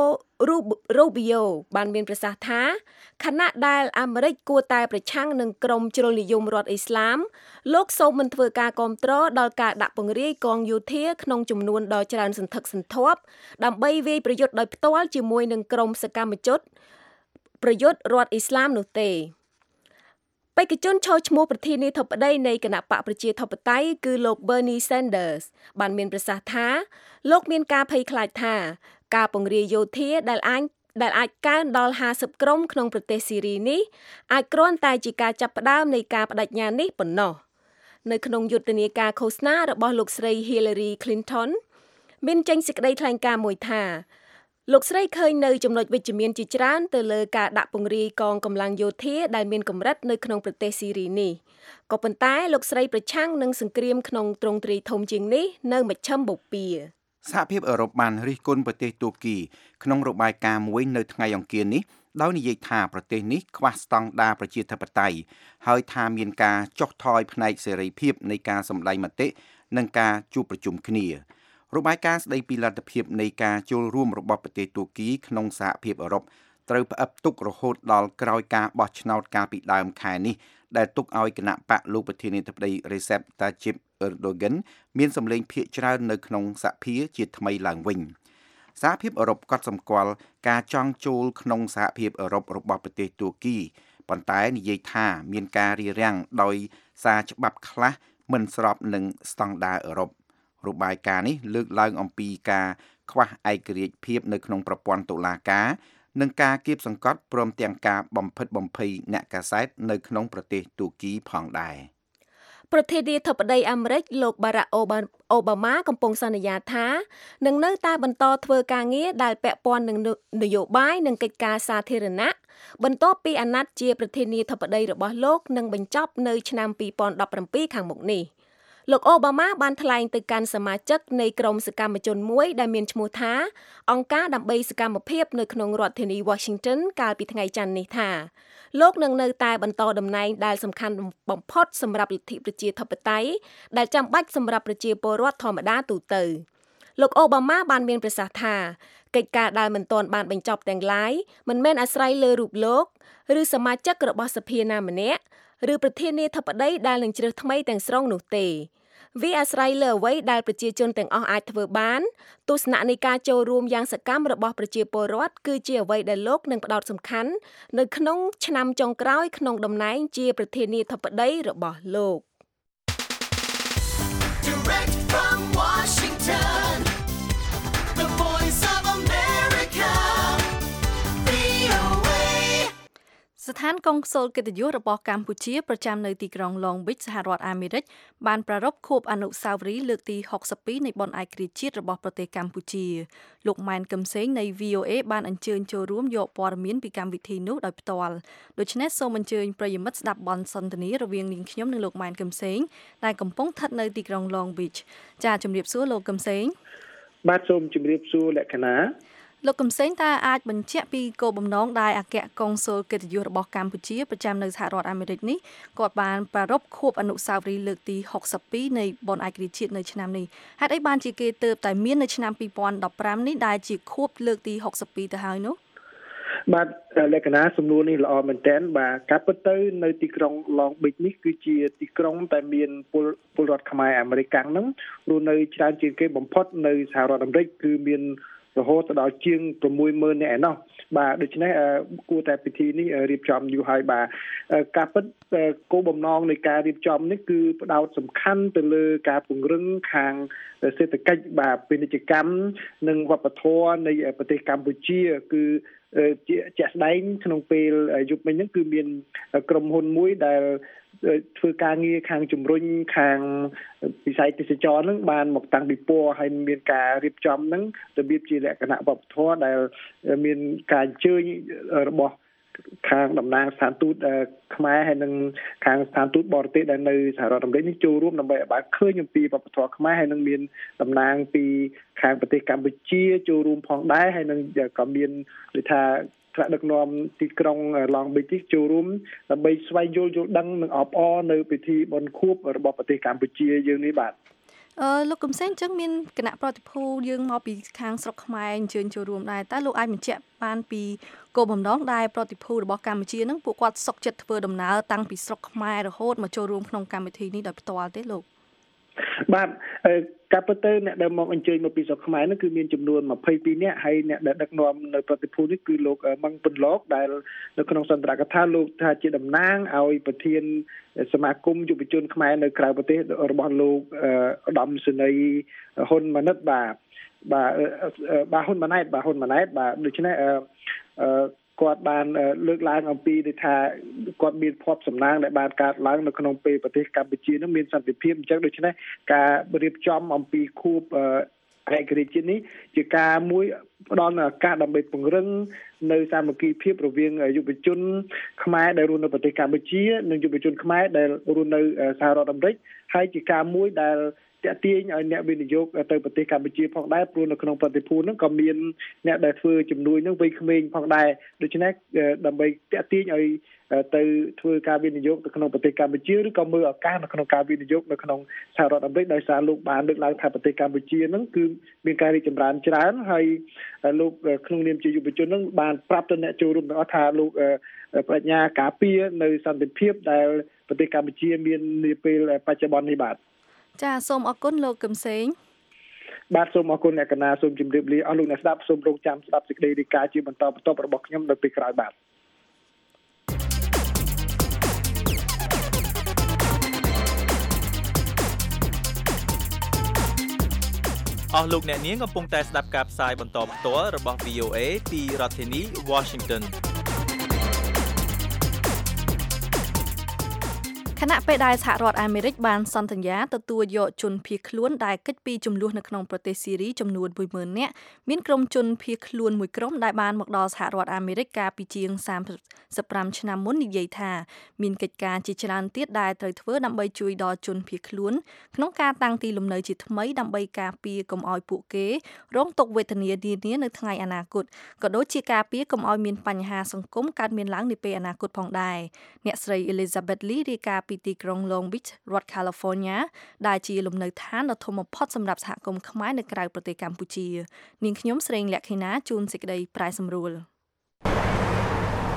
Rubio បានមានប្រសាសន៍ថាខណៈដែលអាមេរិកគួរតែប្រឆាំងនឹងក្រុមជ្រុលនិយមរដ្ឋអ៊ីស្លាមលោកសូមមិនធ្វើការគាំទ្រដល់ការដាក់ពង្រាយកងយោធាក្នុងចំនួនដ៏ច្រើនសន្ធឹកសន្ធាប់ដើម្បីវាយប្រយុទ្ធដោយផ្ទាល់ជាមួយនឹងក្រុមសកម្មជនប្រយុទ្ធរដ្ឋអ៊ីស្លាមនោះទេបេក្ខជនឈរឈ្មោះប្រធានាធិបតីនៃគណៈបកប្រជាធិបតេយ្យគឺលោក Bernie Sanders បានមានប្រសាសន៍ថាលោកមានការភ័យខ្លាចថាការពង្រាយយោធាដែលអាចដែលអាចកើនដល់ห้าสิบក្រុមក្នុងប្រទេសស៊ីរីនេះអាចគ្រាន់តែជាការចាប់ផ្ដើមនៃការបដិញ្ញានេះប៉ុណ្ណោះនៅក្នុងយុទ្ធនាការឃោសនារបស់លោកស្រី Hillary Clinton មានចេញសេចក្តីថ្លែងការណ៍មួយថាលោកស្រីឃើញនៅចំណុចវិជ្ជមានជាច្រើនទៅលើការដាក់ពង្រាយកងកម្លាំងយោធាដែលមានកម្រិតនៅក្នុងប្រទេសស៊ីរីនេះក៏ប៉ុន្តែលោកស្រីប្រឆាំងនឹងសង្គ្រាមក្នុងទ្រង់ទ្រាយធំជាងនេះនៅមជ្ឈិមបូព៌ាសហភាពអឺរ៉ុបបានរិះគន់ប្រទេសតួគីក្នុងរបាយការណ៍មួយនៅថ្ងៃអង្គារនេះដោយនិយាយថាប្រទេសនេះខ្វះស្តង់ដារប្រជាធិបតេយ្យហើយថាមានការចុះថយផ្នែកសេរីភាពនៃការសម្ដែងមតិនិងការជួបប្រជុំគ្នារបាយការណ៍ស្ដីពីលទ្ធភាពនៃការចូលរួមរបស់ប្រទេសតួគីក្នុងសហភាពអឺរ៉ុបត្រូវផ្អឹបទុករហូតដល់ក្រោយការបោះឆ្នោតកាលពីដើមខែនេះដែលទុកឲ្យគណៈបកលោកប្រធានាធិបតី Recep Tayyip Erdogan មានសម្លេងភាគច្រើននៅក្នុងសភាជាថ្មីឡើងវិញសហភាពអឺរ៉ុបក៏សម្គាល់ការចង់ចូលក្នុងសហភាពអឺរ៉ុបរបស់ប្រទេសតួគីប៉ុន្តែនិយាយថាមានការរារាំងដោយសារច្បាប់ខ្លះមិនស្របនឹងស្តង់ដារអឺរ៉ុបរបាយការណ៍នេះលើកឡើងអំពីការខ្វះឯករាជ្យភាពនៅក្នុងប្រព័ន្ធតុលាការនិងការគៀបសង្កត់ព្រមទាំងការបំផិតបំភ័យអ្នកកាសែតនៅក្នុងប្រទេសតួគីផងដែរប្រធានាធិបតីអាមេរិកលោក Barack Obama កំពុងសន្យាថានឹងនៅតែបន្តធ្វើការងារដែលពាក់ព័ន្ធនឹងនយោបាយនិងកិច្ចការសាធារណៈបន្ទាប់ពីអាណត្តិជាប្រធានាធិបតីរបស់លោកនឹងបញ្ចប់នៅឆ្នាំពីរពាន់ដប់ប្រាំពីរខាងមុខនេះលោកអូបាម៉ាបានថ្លែងទៅកាន់សមាជិកនៃក្រុមសកម្មជនមួយដែលមានឈ្មោះថាអង្គការដើម្បីសកម្មភាពនៅក្នុងរដ្ឋធានី Washington កាលពីថ្ងៃច័ន្ទនេះថាលោកនឹងនៅតែបន្តតំណែងដែលសំខាន់បំផុតសម្រាប់លទ្ធិប្រជាធិបតេយ្យដែលចាំបាច់សម្រាប់ប្រជាពលរដ្ឋធម្មតាទូទៅលោកអូបាម៉ាបានមានប្រសាសន៍ថាកិច្ចការដែលមិនទាន់បានបញ្ចប់ទាំងឡាយមិនមែនអាស្រ័យលើរូបលោកឬសមាជិករបស់សភាណាម្នាក់ឬប្រធានាធិបតីដែលនឹងជ្រើសថ្មីទាំងស្រុងនោះទេវាអាស្រ័យលើអ្វីដែលប្រជាជនទាំងអស់អាចធ្វើបានទស្សនៈនៃការចូលរួមយ៉ាងសកម្មរបស់ប្រជាពលរដ្ឋគឺជាអ្វីដែលលោកនឹងផ្ដោតសំខាន់នៅក្នុងឆ្នាំចុងក្រោយក្នុងតំណែងជាប្រធានាធិបតីរបស់លោក Direct from Washington, the voice of America, វី អូ เอស្ថានកុងស៊ុលកិត្តិយសរបស់កម្ពុជាប្រចាំនៅទីក្រុង Long Beach សហរដ្ឋអាមេរិកបានប្រារព្ធខួបអនុស្សាវរីយ៍លើកទីហុកសិបពីរនៃបុណ្យឯករាជ្យជាតិរបស់ប្រទេសកម្ពុជាលោកម៉ែនកឹមសេងនៃ វី អូ เอ បានអញ្ជើញចូលរួមយកព័ត៌មានពីកម្មវិធីនោះដោយផ្ទាល់ដូច្នេះសូមអញ្ជើញប្រិយមិត្តស្ដាប់បទសន្ទនារវាងនាងខ្ញុំនិងលោកម៉ែនកឹមសេងដែលកំពុងស្ថិតនៅទីក្រុង Long Beach ចា៎ជំរាបសួរលោកកឹមសេងបាទសូមជម្រាបសួរលក្ខណៈលោកកឹមសេងតើអាចបញ្ជាក់ពីគោលបំណងដែលអគ្គកុងស៊ុលកិត្តិយសរបស់កម្ពុជាប្រចាំនៅសហរដ្ឋអាមេរិកនេះគាត់បានប្រារព្ធខួបអនុស្សាវរីយ៍លើកទីហុកសិបពីរនៃបុណ្យឯករាជ្យជាតិនៅឆ្នាំនេះហេតុអីបានជាគេទើបតែមាននៅឆ្នាំពីរពាន់ដប់ប្រាំនេះដែលជាខួបលើកទីហុកសិបពីរទៅហើយនោះបាទលក្ខណៈសំណួរនេះល្អមែនទែនបាទការពិតទៅនៅទីក្រុង Long Beach នេះគឺជាទីក្រុងតែមានពលពលរដ្ឋខ្មែរអាមេរិកហ្នឹងរស់នៅច្រើនជាងគេបំផុតនៅសហរដ្ឋអាមេរិកគឺមានរហូតដល់ជាង 6ម៉ឺន នាក់ឯណោះបាទដូច្នេះគួរតែពិធីនេះរៀបចំយូរហើយបាទការពិតគោលបំណងនៃការរៀបចំនេះគឺផ្ដោតសំខាន់ទៅលើការពង្រឹងខាងសេដ្ឋកិច្ចបាទពាណិជ្ជកម្មនិងវប្បធម៌នៃប្រទេសកម្ពុជាគឺជាក់ស្ដែងក្នុងពេលយប់មិញហ្នឹងគឺមានក្រុមហ៊ុនមួយដែលធ្វើការងារខាងជំរុញខាងវិស័យទេសចរហ្នឹងបានមកតាំងពីពណ៌ហើយមានការរៀបចំហ្នឹងរបៀបជាលក្ខណៈវប្បធម៌ដែលមានការអញ្ជើញរបស់ខាងតំណាងស្ថានទូតខ្មែរហើយនិងខាងស្ថានទូតបរទេសដែលនៅសហរដ្ឋអាមេរិកនេះចូលរួមដើម្បីឲ្យបានឃើញអំពីវប្បធម៌ខ្មែរហើយនិងមានតំណាងពីខាងប្រទេសកម្ពុជាចូលរួមផងដែរហើយនិងក៏មានដូចថាថ្នាក់ដឹកនាំទីក្រុង Long Beach ចូលរួមដើម្បីស្វែងយល់យល់ដឹងនិងអបអរនៅពិធីបុណ្យខួបរបស់ប្រទេសកម្ពុជាយើងនេះបាទអឺលោកកឹមសេងអញ្ចឹងមានគណៈប្រតិភូយើងមកពីខាងស្រុកខ្មែរអញ្ជើញចូលរួមដែរតើលោកអាចបញ្ជាក់បានពីគោលបំណងដែលប្រតិភូរបស់កម្ពុជានឹងពួកគាត់សុខចិត្តធ្វើដំណើរតាំងពីស្រុកខ្មែររហូតមកចូលរួមក្នុងកម្មវិធីនេះដោយផ្ទាល់ទេលោកបាទការពិតទៅអ្នកដែលមកអញ្ជើញមកពីស្រុកខ្មែរនោះគឺមានចំនួនម្ភៃពីរនាក់ហើយអ្នកដែលដឹកនាំនៅប្រតិភូនេះគឺលោកម៉ាំងពុនលោកដែលនៅក្នុងសន្ទរកថាលោកថាជាតំណាងឲ្យប្រធានសមាគមយុវជនខ្មែរនៅក្រៅប្រទេសរបស់លោកឧត្តមសេនីយ៍ហ៊ុនម៉ាណិតបាទបាទបាទហ៊ុនម៉ាណែតបាទហ៊ុនម៉ាណែតបាទដូច្នេះអឺគាត់បានលើកឡើងអំពីថាគាត់មានភ័ព្វសំណាងដែលបានកើតឡើងនៅក្នុងពេលប្រទេសកម្ពុជានឹងមានសន្តិភាពអញ្ចឹងដូច្នេះការរៀបចំអំពីខួបឯករាជ្យជាតិនេះជាការមួយផ្ដល់នូវឱកាសដើម្បីពង្រឹងនៅសាមគ្គីភាពរវាងយុវជនខ្មែរដែលរស់នៅប្រទេសកម្ពុជានិងយុវជនខ្មែរដែលរស់នៅសហរដ្ឋអាមេរិកហើយជាការមួយដែលតាក់ទាញឲ្យអ្នកវិនិយោគទៅប្រទេសកម្ពុជាផងដែរព្រោះនៅក្នុងប្រតិភូហ្នឹងក៏មានអ្នកដែលធ្វើជំនួយហ្នឹងវ័យក្មេងផងដែរដូច្នេះដើម្បីតាក់ទាញឲ្យទៅធ្វើការវិនិយោគទៅក្នុងប្រទេសកម្ពុជាឬក៏មើលឱកាសនៅក្នុងការវិនិយោគនៅក្នុងសហរដ្ឋអាមេរិកដោយសារលោកបានលើកឡើងថាប្រទេសកម្ពុជាហ្នឹងគឺមានការរីកចម្រើនច្រើនហើយលោកក្នុងនាមជាយុវជនហ្នឹងបានប្រាប់ទៅអ្នកចូលរួមទាំងអស់ថាលោកប្រាជ្ញាការពារនៅសន្តិភាពដែលប្រទេសកម្ពុជាមាននាពេលបច្ចុប្បន្ននេះបាទចាសូមអរគុណលោកកឹមសេងបាទសូមអរគុណអ្នកកណាសូមជម្រាបលាអស់លោកអ្នកស្ដាប់សូមរងចាំស្ដាប់សេចក្តីរាយការណ៍ជាបន្តបន្ទាប់របស់ខ្ញុំនៅពេលក្រោយបាទអស់លោកអ្នកនាងកំពុងតែស្ដាប់ការផ្សាយបន្តផ្ទាល់របស់ វី អូ เอ ពីរដ្ឋធានី Washington ខណៈពេលដែលសហរដ្ឋអាមេរិកបានសន្ទនាទទួលយកជនភៀសខ្លួនដែលគេចពីចំនួននៅក្នុងប្រទេសស៊ីរីចំនួន មួយម៉ឺន នាក់មានក្រុមជនភៀសខ្លួនមួយក្រុមដែលបានមកដល់សហរដ្ឋអាមេរិកកាលពីជាងសាមសិបប្រាំឆ្នាំមុននិយាយថាមានកិច្ចការជាច្រើនទៀតដែលត្រូវធ្វើដើម្បីជួយដល់ជនភៀសខ្លួនក្នុងការតាំងទីលំនៅជាថ្មីដើម្បីការពារកុំឲ្យពួកគេរងទុក្ខវេទនានានានៅថ្ងៃអនាគតក៏ដូចជាការពារកុំឲ្យមានបញ្ហាសង្គមកើតមានឡើងនាពេលអនាគតផងដែរអ្នកស្រី Elizabeth Lee រាយការណ៍ពីទីក្រុង Long Beach រដ្ឋ California ដែលជាលំនៅឋានដ៏ធំបំផុតសម្រាប់សហគមន៍ខ្មែរនៅក្រៅប្រទេសកម្ពុជានាងខ្ញុំស្រីលក្ខិណាជួនសេចក្តីប្រាយសម្រួល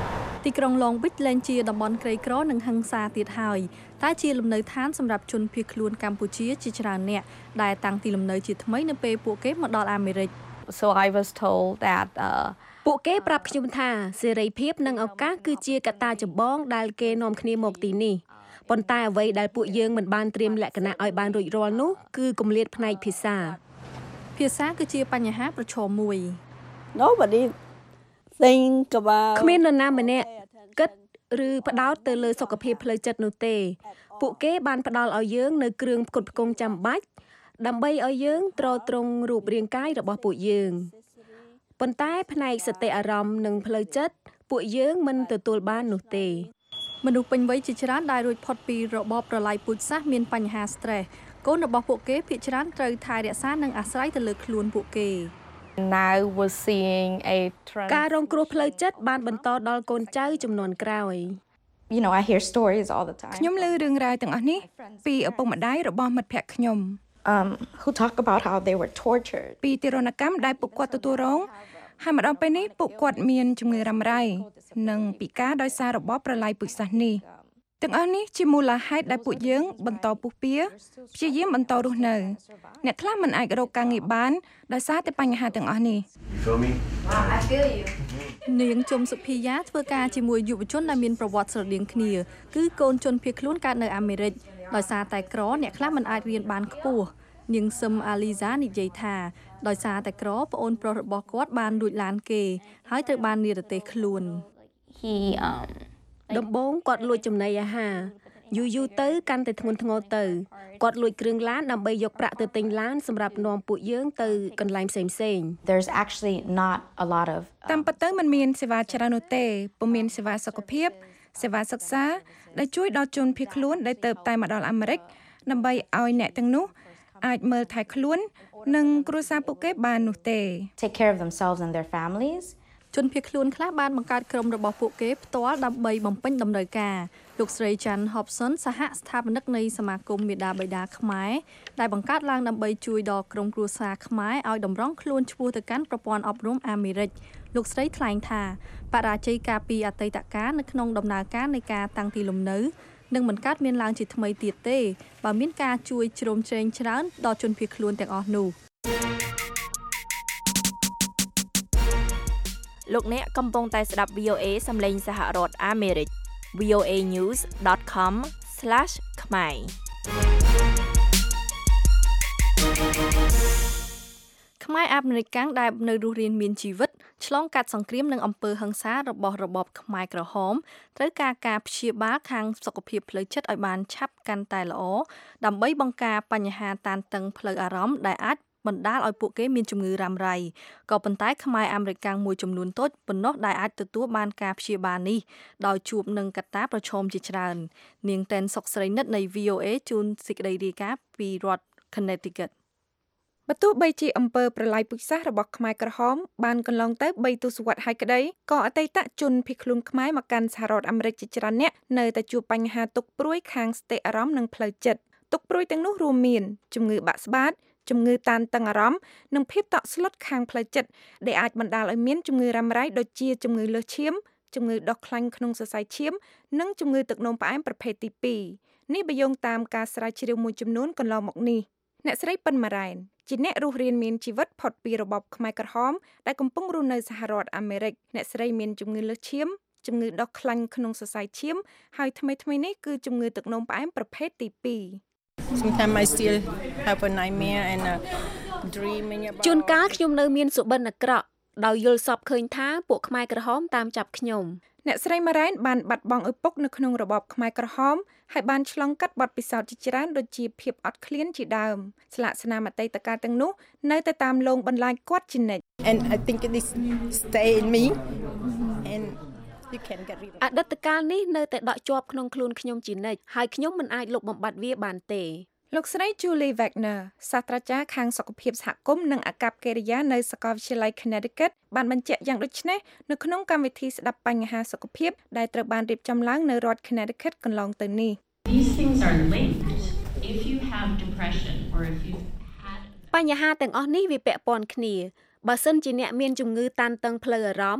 ទីក្រុង Long Beach លែងជាតំបន់ក្រីក្រនិងហិង្សាទៀតហើយតែជាលំនៅឋានសម្រាប់ជនភៀសខ្លួនកម្ពុជាជាច្រើនអ្នកដែលតាំងទីលំនៅជាថ្មីនៅពេលពួកគេមកដល់អាមេរិក So I was told that uh ពួកគេប្រាប់ខ្ញុំថាសេរីភាពនិងឱកាសគឺជាកត្តាចម្បងដែលគេនាំគ្នាមកទីនេះប៉ុន្តែអ្វីដែលពួកយើងមិនបានត្រៀមលក្ខណៈឲ្យបានរួចរាល់នោះគឺគម្លាតផ្នែកភាសាភាសាគឺជាបញ្ហាប្រឈមមួយ Nobody think about គ្មាននរណាម្នាក់គិតឬផ្ដោតទៅលើសុខភាពផ្លូវចិត្តនោះទេពួកគេបានផ្ដល់ឲ្យយើងនៅគ្រឿងផ្គត់ផ្គង់ចាំបាច់ដើម្បីឲ្យយើងទ្រទ្រង់រូបរាងកាយរបស់ពួកយើងប៉ុន្តែផ្នែកសតិអារម្មណ៍និងផ្លូវចិត្តពួកយើងមិនទទួលបាននោះទេមនុស្សពេញវ័យជាច្រើនដែលរួចផុតពីរបបប្រល័យពូជសាសន៍មានបញ្ហា stress កូនរបស់ពួកគេភាគច្រើនត្រូវថែរក្សានិងអាស្រ័យទៅលើខ្លួនពួកគេ Now we're seeing a trend ការរងគ្រោះផ្លូវចិត្តបានបន្តដល់កូនចៅជំនាន់ក្រោយ You know I hear stories all the time ខ្ញុំឮរឿងរ៉ាវទាំងអស់នេះពីឪពុកម្ដាយរបស់មិត្តភក្តិខ្ញុំ um who talk about how they were tortured ពីទារុណកម្មដែលពួកគាត់ទទួលរងហើយម្ដងពេលនេះពួកគាត់មានជំងឺរ៉ាំរ៉ៃនិងពិការដោយសាររបបប្រល័យពូជសាសន៍នេះទាំងអស់នេះជាមូលហេតុដែលពួកយើងបន្តពុះពៀព្យាយាមបន្តរស់នៅអ្នកខ្លះមិនអាចរកការងារបានដោយសារតែបញ្ហាទាំងអស់នេះ I feel you នាងជុំសុភីយ៉ាធ្វើការជាមួយយុវជនដែលមានប្រវត្តិស្រដៀងគ្នាគឺកូនជនភៀសខ្លួនកើតនៅអាមេរិកដោយសារតែក្រអ្នកខ្លះមិនអាចរៀនបានខ្ពស់នាងសឹមអាលីសានិយាយថាដោយសារតែក្រប្អូនប្រុសរបស់គាត់បានលួចឡានគេហើយត្រូវបាននិរទេសខ្លួន He um ដំបូងគាត់លួចចំណីអាហារយូរយូរទៅកាន់តែធ្ងន់ធ្ងរទៅគាត់លួចគ្រឿងឡានដើម្បីយកប្រាក់ទៅទិញឡានសម្រាប់នាំពួកយើងទៅកន្លែងផ្សេងផ្សេង There's actually not a lot of តាមពិតទៅมันមានសេវាច្រើននោះទេពុំមានសេវាសុខភាពសេវាសិក្សាដែលជួយដល់ជនភៀសខ្លួនដែលទៅតែមកដល់អាមេរិកដើម្បីឲ្យអ្នកទាំងនោះអាចមើលថែខ្លួននិងគ្រួសារពួកគេបាននោះទេ Take care of themselves and their families ជនភៀសខ្លួនខ្លះបានបង្កើតក្រុមរបស់ពួកគេផ្ទាល់ដើម្បីបំពេញតម្រូវការលោកស្រី Chan Hobson សហស្ថាបនិកនៃសមាគមមេដាបៃតាខ្មែរដែលបង្កើតឡើងដើម្បីជួយដល់ក្រុមគ្រួសារខ្មែរឲ្យតម្រង់ខ្លួនឆ្ពោះទៅកាន់ប្រព័ន្ធអប់រំអាមេរិកលោកស្រីថ្លែងថាបរាជ័យការពីអតីតកាលនៅក្នុងដំណើរការនៃការតាំងទីលំនៅនឹងមិនកើតមានឡើងជាថ្មីទៀតទេបើមានការជួយជ្រោមជ្រែងច្រើនដល់ជនភៀសខ្លួនទាំងអស់នោះលោកអ្នកកំពុងតែស្ដាប់ វី អូ អេ សំឡេងសហរដ្ឋអាមេរិក វី អូ เอ news ដอท com ស្លាស ខ្មែរខ្មែរអាមេរិកាំងដែលនៅរស់រានមានជីវិតឆ្លងកាត់សង្គ្រាមនិងអំពើហិង្សារបស់របបខ្មែរក្រហមត្រូវការការព្យាបាលខាងសុខភាពផ្លូវចិត្តឲ្យបានឆាប់កាន់តែល្អដើម្បីបង្ការបញ្ហាតានតឹងផ្លូវអារម្មណ៍ដែលអាចបណ្ដាលឲ្យពួកគេមានជំងឺរ៉ាំរ៉ៃក៏ប៉ុន្តែខ្មែរអាមេរិកាំងមួយចំនួនតូចប៉ុណ្ណោះដែលអាចទទួលបានការព្យាបាលនេះដោយជួបនឹងកត្តាប្រឈមជាច្រើននាងតែនសុកស្រីនិតនៃ វី អូ អេ ជូនសេចក្តីរាយការណ៍ពីរដ្ឋ Connecticut បើទោះបីជាអំពើប្រល័យពូជសាសន៍របស់ខ្មែរក្រហមបានកន្លងទៅបីទសវត្សរ៍ហើយក្តីក៏អតីតជនភៀសខ្លួនខ្មែរមកកាន់សហរដ្ឋអាមេរិកជាច្រើនអ្នកនៅតែជួបបញ្ហាទុក្ខព្រួយខាងសតិអារម្មណ៍និងផ្លូវចិត្តទុក្ខព្រួយទាំងនោះរួមមានជំងឺបាក់ស្បាតជំងឺតានតឹងអារម្មណ៍និងភាពតក់ស្លុតខាងផ្លូវចិត្តដែលអាចបណ្ដាលឲ្យមានជំងឺរ៉ាំរ៉ៃដូចជាជំងឺលើសឈាមជំងឺដុសខ្លាញ់ក្នុងសរសៃឈាមនិងជំងឺទឹកនោមផ្អែមប្រភេទទីពីរនេះបើយោងតាមការស្រាវជ្រាវមួយចំនួនកន្លងមកនេះអ្នកស្រីប៉ិនម៉ារ៉ែនជាអ្នករស់រានមានជីវិតផុតពីរបបខ្មែរក្រហមដែលកំពុងរស់នៅសហរដ្ឋអាមេរិកអ្នកស្រីមានជំងឺលើសឈាមជំងឺដុសខ្លាញ់ក្នុងសរសៃឈាមហើយថ្មីៗនេះគឺជំងឺទឹកនោមផ្អែមប្រភេទទីពីរ Sometimes I still have a nightmare and a dreaming about ជួនកាលខ្ញុំនៅមានសុបិនអាក្រក់ដោយយល់សពឃើញថាពួកខ្មែរក្រហមតាមចាប់ខ្ញុំអ្នកស្រីម៉ារ៉ែនបានបាត់បង់ឪពុកនៅក្នុងរបបខ្មែរក្រហមហើយបានឆ្លងកាត់បទពិសោធន៍ជាច្រើនដូចជាភាពអត់ឃ្លានជាដើមស្លាកស្នាមអតីតកាលទាំងនោះនៅតែតាមលងបន្លាចគាត់ជានិច្ច And I think it is stay in me and អតីតកាលនេះនៅតែដក់ជាប់ក្នុងខ្លួនខ្ញុំជានិច្ចហើយខ្ញុំមិនអាចលុបបំបាត់វាបានទេលោកស្រី Julie Wagner សាស្ត្រាចារ្យខាងសុខភាពសហគមន៍និងអាកប្បកិរិយានៅសាកលវិទ្យាល័យ Connecticut បានបញ្ជាក់យ៉ាងដូចនេះនៅក្នុងកម្មវិធីស្ដាប់បញ្ហាសុខភាពដែលត្រូវបានរៀបចំឡើងនៅរដ្ឋ Connecticut កន្លងទៅនេះ These things are linked. If you have depression or if you had បញ្ហាទាំងអស់នេះវាពាក់ព័ន្ធគ្នាបើសិនជាអ្នកមានជំងឺតានតឹងផ្លូវអារម្មណ៍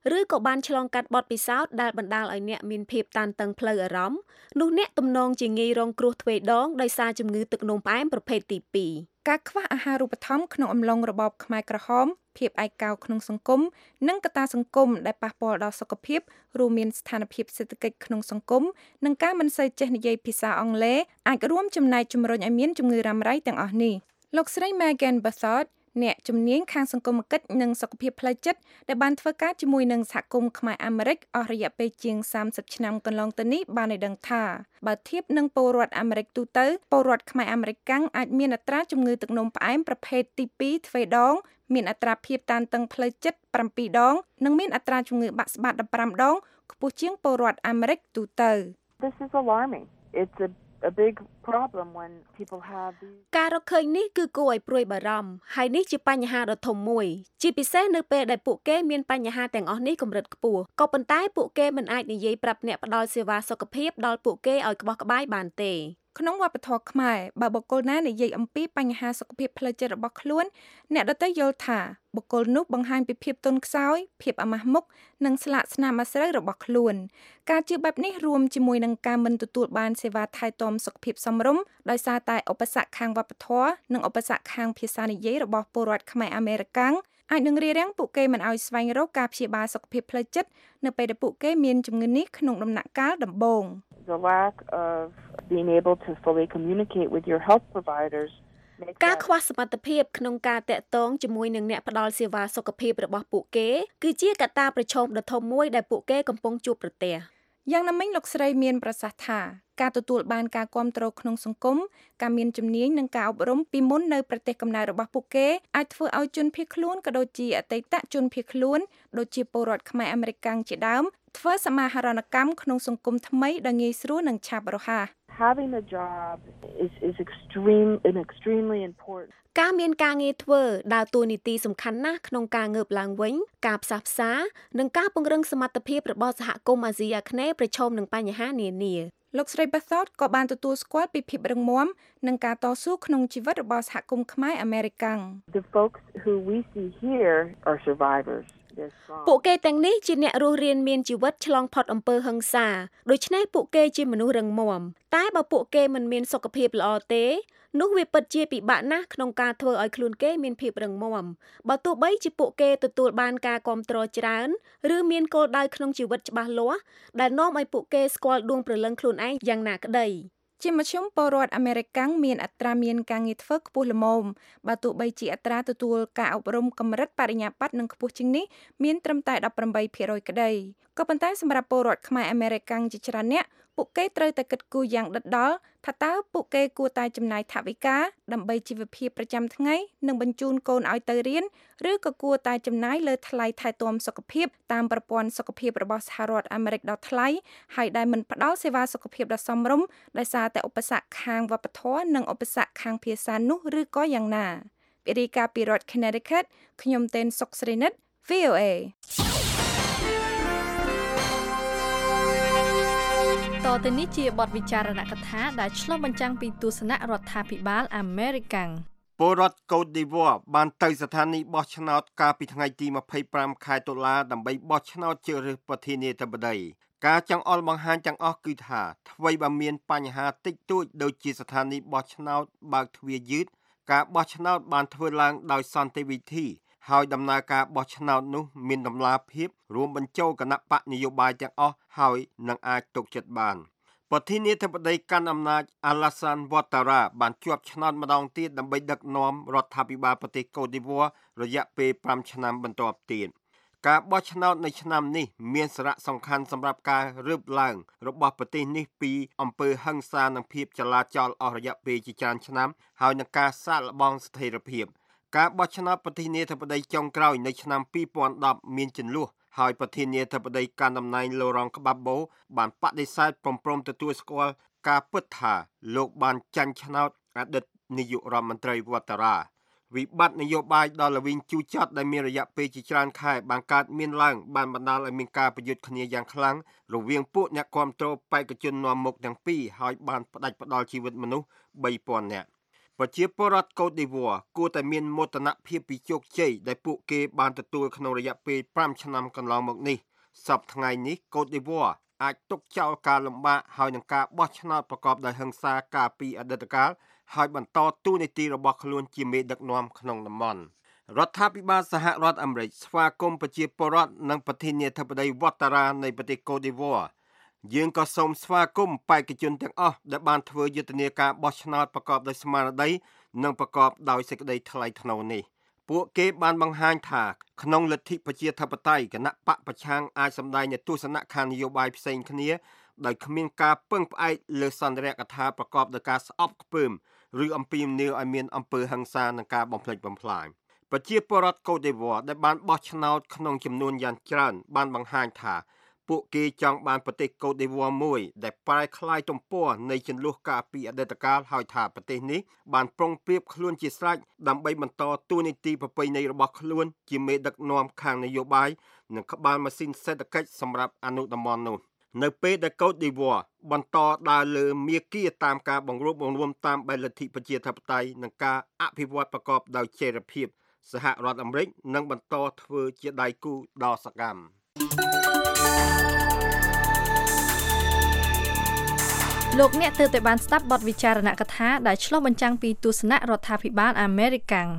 ឬក៏បានឆ្លងកាត់បទពិសោធន៍ដែលបណ្ដាលឲ្យអ្នកមានភាពតានតឹងផ្លូវអារម្មណ៍នោះអ្នកទំនងជាងាយរងគ្រោះទ្វេដងដោយសារជំងឺទឹកនោមផ្អែមប្រភេទទីពីរការខ្វះអាហារូបត្ថម្ភក្នុងអំឡុងរបបខ្មែរក្រហមភាពឯកោក្នុងសង្គមនិងកត្តាសង្គមដែលប៉ះពាល់ដល់សុខភាពរួមមានស្ថានភាពសេដ្ឋកិច្ចក្នុងសង្គមនិងការមិនសូវចេះនិយាយភាសាអង់គ្លេសអាចរួមចំណែកជំរុញឲ្យមានជំងឺរ៉ាំរ៉ៃទាំងអស់នេះលោកស្រី Megan Buzzard អ្នកជំនាញខាងសង្គមគិច្ចនិងសុខភាពផ្លូវចិត្តដែលបានធ្វើការជាមួយនឹងសហគមន៍ខ្មែរអាមេរិកអស់រយៈពេលជាងសាមសិបឆ្នាំកន្លងទៅនេះបានឲ្យដឹងថាបើធៀបនឹងពលរដ្ឋអាមេរិកទូទៅពលរដ្ឋខ្មែរអាមេរិកកាំងអាចមានអត្រាជំងឺទឹកនោមផ្អែមប្រភេទទីពីរទ្វេដងមានអត្រាភាពតានតឹងផ្លូវចិត្តប្រាំពីរដងនិងមានអត្រាជំងឺបាក់ស្បាតដប់ប្រាំដងខ្ពស់ជាងពលរដ្ឋអាមេរិកទូទៅ This is alarming. It's a a big problem when people have these ការរកឃើញនេះគឺគួរឲ្យព្រួយបារម្ភហើយនេះជាបញ្ហាដ៏ធំមួយជាពិសេសនៅពេលដែលពួកគេមានបញ្ហាទាំងអស់នេះកម្រិតខ្ពស់ក៏ប៉ុន្តែពួកគេមិនអាចនិយាយប្រាប់អ្នកផ្ដល់សេវាសុខភាពដល់ពួកគេឲ្យក្បោះក្បាយបានទេក្នុងវប្បធម៌ខ្មែរបើបុគ្គលណានិយាយអំពីបញ្ហាសុខភាពផ្លូវចិត្តរបស់ខ្លួនអ្នកដទៃយល់ថាបុគ្គលនោះបង្ហាញពីភាពទន់ខ្សោយភាពអាម៉ាស់មុខនិងស្លាកស្នាមអាស្រូវរបស់ខ្លួនការជឿបែបនេះរួមជាមួយនឹងការមិនទទួលបានសេវាថែទាំសុខភាពសមរម្យដោយសារតែឧបសគ្គខាងវប្បធម៌និងឧបសគ្គខាងភាសានិយាយរបស់ពលរដ្ឋខ្មែរអាមេរិកាំងអាចនឹងរារាំងពួកគេមិនឲ្យស្វែងរកការព្យាបាលសុខភាពផ្លូវចិត្តនៅពេលដែលពួកគេមានជំងឺនេះក្នុងដំណាក់កាលដំបូង the lack of being able to fully communicate with your health providers ការខ្វះសមត្ថភាពក្នុងការតាក់ទងជាមួយនឹងអ្នកផ្ដល់សេវាសុខភាពរបស់ពួកគេគឺជាកត្តាប្រឈមដ៏ធំមួយដែលពួកគេកំពុងជួបប្រទះយ៉ាងណាមិញលោកស្រីមានប្រសាសន៍ថាការទទួលបានការគាំទ្រក្នុងសង្គមការមានជំនាញនិងការអប់រំពីមុននៅប្រទេសកំណើតរបស់ពួកគេអាចធ្វើឲ្យជនភៀសខ្លួនក៏ដូចជាអតីតជនភៀសខ្លួនដូចជាពលរដ្ឋខ្មែរអាមេរិកកាំងជាដើមធ្វើសមាហរណកម្មក្នុងសង្គមថ្មីដ៏ងាយស្រួលនិងឆាប់រហ័ស Having a job is is extreme and extremely important ការមានការងារធ្វើដើរតួនាទីសំខាន់ណាស់ក្នុងការងើបឡើងវិញការផ្សះផ្សានិងការពង្រឹងសមត្ថភាពរបស់សហគមន៍អាស៊ីអាគ្នេយ៍ប្រឈមនឹងបញ្ហានានាលោកស្រី Buzzard ក៏បានទទួលស្គាល់ពីភាពរឹងមាំនិងការតស៊ូក្នុងជីវិតរបស់សហគមន៍ខ្មែរអាមេរិកាំង The folks who we see here are survivors ពួកគេទាំងនេះជាអ្នករស់រានមានជីវិតឆ្លងផុតអំពើហិង្សាដូច្នេះពួកគេជាមនុស្សរឹងមាំតែបើពួកគេមិនមានសុខភាពល្អទេនោះវាពិតជាពិបាកណាស់ក្នុងការធ្វើឲ្យខ្លួនគេមានភាពរឹងមាំបើទោះបីជាពួកគេទទួលបានការគាំទ្រច្រើនឬមានគោលដៅក្នុងជីវិតច្បាស់លាស់ដែលនាំឲ្យពួកគេស្គាល់ដួងព្រលឹងខ្លួនឯងយ៉ាងណាក្តីជាមធ្យមពលរដ្ឋអាមេរិកកាំងមានអត្រាមានការងារធ្វើខ្ពស់ល្មមបើទោះបីជាអត្រាទទួលការអប់រំកម្រិតបរិញ្ញាបត្រនឹងខ្ពស់ជាងនេះមានត្រឹមតែដប់ប្រាំបីភាគរយក្តីក៏ប៉ុន្តែសម្រាប់ពលរដ្ឋខ្មែរអាមេរិកកាំងជាច្រើនអ្នកពួកគេត្រូវតែគិតគូរយ៉ាងដិតដល់ថាតើពួកគេគួរតែចំណាយថវិកាដើម្បីជីវភាពប្រចាំថ្ងៃនិងបញ្ជូនកូនឲ្យទៅរៀនឬក៏គួរតែចំណាយលើថ្លៃថែទាំសុខភាពតាមប្រព័ន្ធសុខភាពរបស់សហរដ្ឋអាមេរិកដ៏ថ្លៃហើយដែលមិនផ្ដល់សេវាសុខភាពដ៏សមរម្យដោយសារតែឧបសគ្គខាងវប្បធម៌និងឧបសគ្គខាងភាសានោះឬក៏យ៉ាងណាពីរីកាពីរដ្ឋ Connecticut ខ្ញុំតេនសុកស្រីនិត V O A តទៅនេះជាបទវិចារណកថាដែលឆ្លុះបញ្ចាំងពីទស្សនៈរដ្ឋាភិបាលអាមេរិកាំងពលរដ្ឋកូតឌីវ័របានទៅស្ថានីយ៍បោះឆ្នោតកាលពីថ្ងៃទីម្ភៃប្រាំខែតុលាដើម្បីបោះឆ្នោតជ្រើសរើសប្រធានាធិបតីការចង្អុលបង្ហាញទាំងអស់គឺថាអ្វីបើមានបញ្ហាតិចតួចដូចជាស្ថានីយ៍បោះឆ្នោតបើកទ្វារយឺតការបោះឆ្នោតបានធ្វើឡើងដោយសន្តិវិធីហើយដំណើរការបោះឆ្នោតនោះមានតម្លាភាពរួមបញ្ចូលគណៈបកនយោបាយទាំងអស់ហើយនឹងអាចទុកចិត្តបានប្រធានាធិបតីកាន់អំណាច Alassane Ouattara បានជាប់ឆ្នោតម្ដងទៀតដើម្បីដឹកនាំរដ្ឋាភិបាលប្រទេសកូតឌីវ័ររយៈពេលប្រាំឆ្នាំបន្ទាប់ទៀតការបោះឆ្នោតនៅឆ្នាំនេះមានសារៈសំខាន់សម្រាប់ការរើបឡើងរបស់ប្រទេសនេះពីអំពើហិង្សានិងភាពចលាចលអស់រយៈពេលជាច្រើនឆ្នាំហើយនឹងការសាកល្បងស្ថិរភាពការបោះឆ្នោតប្រធានាធិបតីចុងក្រោយនៅឆ្នាំពីរពាន់ដប់មានជន្លោះហើយប្រធានាធិបតីកាន់តំណែង Laurent Gbagbo បានបដិសេធព្រមព្រមទទួលស្គាល់ការពិតថាលោកបានចាញ់ឆ្នោតអតីតនាយករដ្ឋមន្ត្រី Ouattara វិបត្តិនយោបាយដ៏ល្វីងជូរចត់ដែលមានរយៈពេលជាច្រើនខែបានកើតមានឡើងបានបណ្ដាលឲ្យមានការប្រយុទ្ធគ្នាយ៉ាងខ្លាំងរវាងពួកអ្នកគាំទ្របេក្ខជននាំមុខទាំងពីរហើយបានផ្ដាច់ផ្ដាល់ជីវិតមនុស្សបីពាន់នាក់ប្រជាពលរដ្ឋកូតឌីវ៉ាគួរតែមានមោទនភាពពីជោគជ័យដែលពួកគេបានទទួលក្នុងរយៈពេល5ឆ្នាំកន្លងមកនេះសប្តាហ៍ថ្ងៃនេះកូតឌីវ៉ាអាចទុកចោលការលំបាកហើយនឹងការបោះឆ្នោតប្រកបដោយហិង្សាកាលពីអតីតកាលហើយបន្តតួនាទីរបស់ខ្លួនជាមេដឹកនាំក្នុងតំបន់រដ្ឋាភិបាលសហរដ្ឋអាមេរិកស្វាគមន៍ប្រជាពលរដ្ឋនិងប្រធានាធិបតីវ៉ាតារ៉ានៃប្រទេសកូតឌីវ៉ាយើងក៏សូមស្វាគមន៍បេក្ខជនទាំងអស់ដែលបានធ្វើយុទ្ធនាការបោះឆ្នោតប្រកបដោយស្មារតីនិងប្រកបដោយសេចក្តីថ្លៃថ្នូរនេះពួកគេបានបង្ហាញថាក្នុងលទ្ធិប្រជាធិបតេយ្យគណៈបកប្រឆាំងអាចសម្ដែងនូវទស្សនៈខាងនយោបាយផ្សេងគ្នាដោយគ្មានការពឹងផ្អែកលើសន្ទរកថាប្រកបដោយការស្អប់ខ្ពើមឬអំពាវនាវឲ្យមានអំពើហិង្សានិងការបំផ្លិចបំផ្លាញប្រជាពលរដ្ឋកូតឌីវ៉ាដែលបានបោះឆ្នោតក្នុងចំនួនយ៉ាងច្រើនបានបង្ហាញថាពួកគេចង់បានប្រទេសកូតឌីវ៉ាមួយដែលប្រែក្លាយទំព័រនៃចន្លោះកាលពីអតីតកាលហើយថាប្រទេសនេះបានប្រុងប្រៀបខ្លួនជាស្រេចដើម្បីបន្តតួនាទីប្រពៃណីរបស់ខ្លួនជាមេដឹកនាំខាងនយោបាយនិងក្បាលម៉ាស៊ីនសេដ្ឋកិច្ចសម្រាប់អនុតំបន់នោះនៅពេលដែលកូតឌីវ៉ាបន្តដើរលើមាគ៌ាតាមការបង្រួបបង្រួមតាមបែបលទ្ធិប្រជាធិបតេយ្យនិងការអភិវឌ្ឍប្រកបដោយចីរភាពសហរដ្ឋអាមេរិកនឹងបន្តធ្វើជាដៃគូដ៏សកម្មលោកអ្នកទើបតែបានស្ដាប់បទវិចារណកថាដែលឆ្លុះបញ្ចាំងពីទស្សនៈរដ្ឋាភិបាលអាមេរិកាំង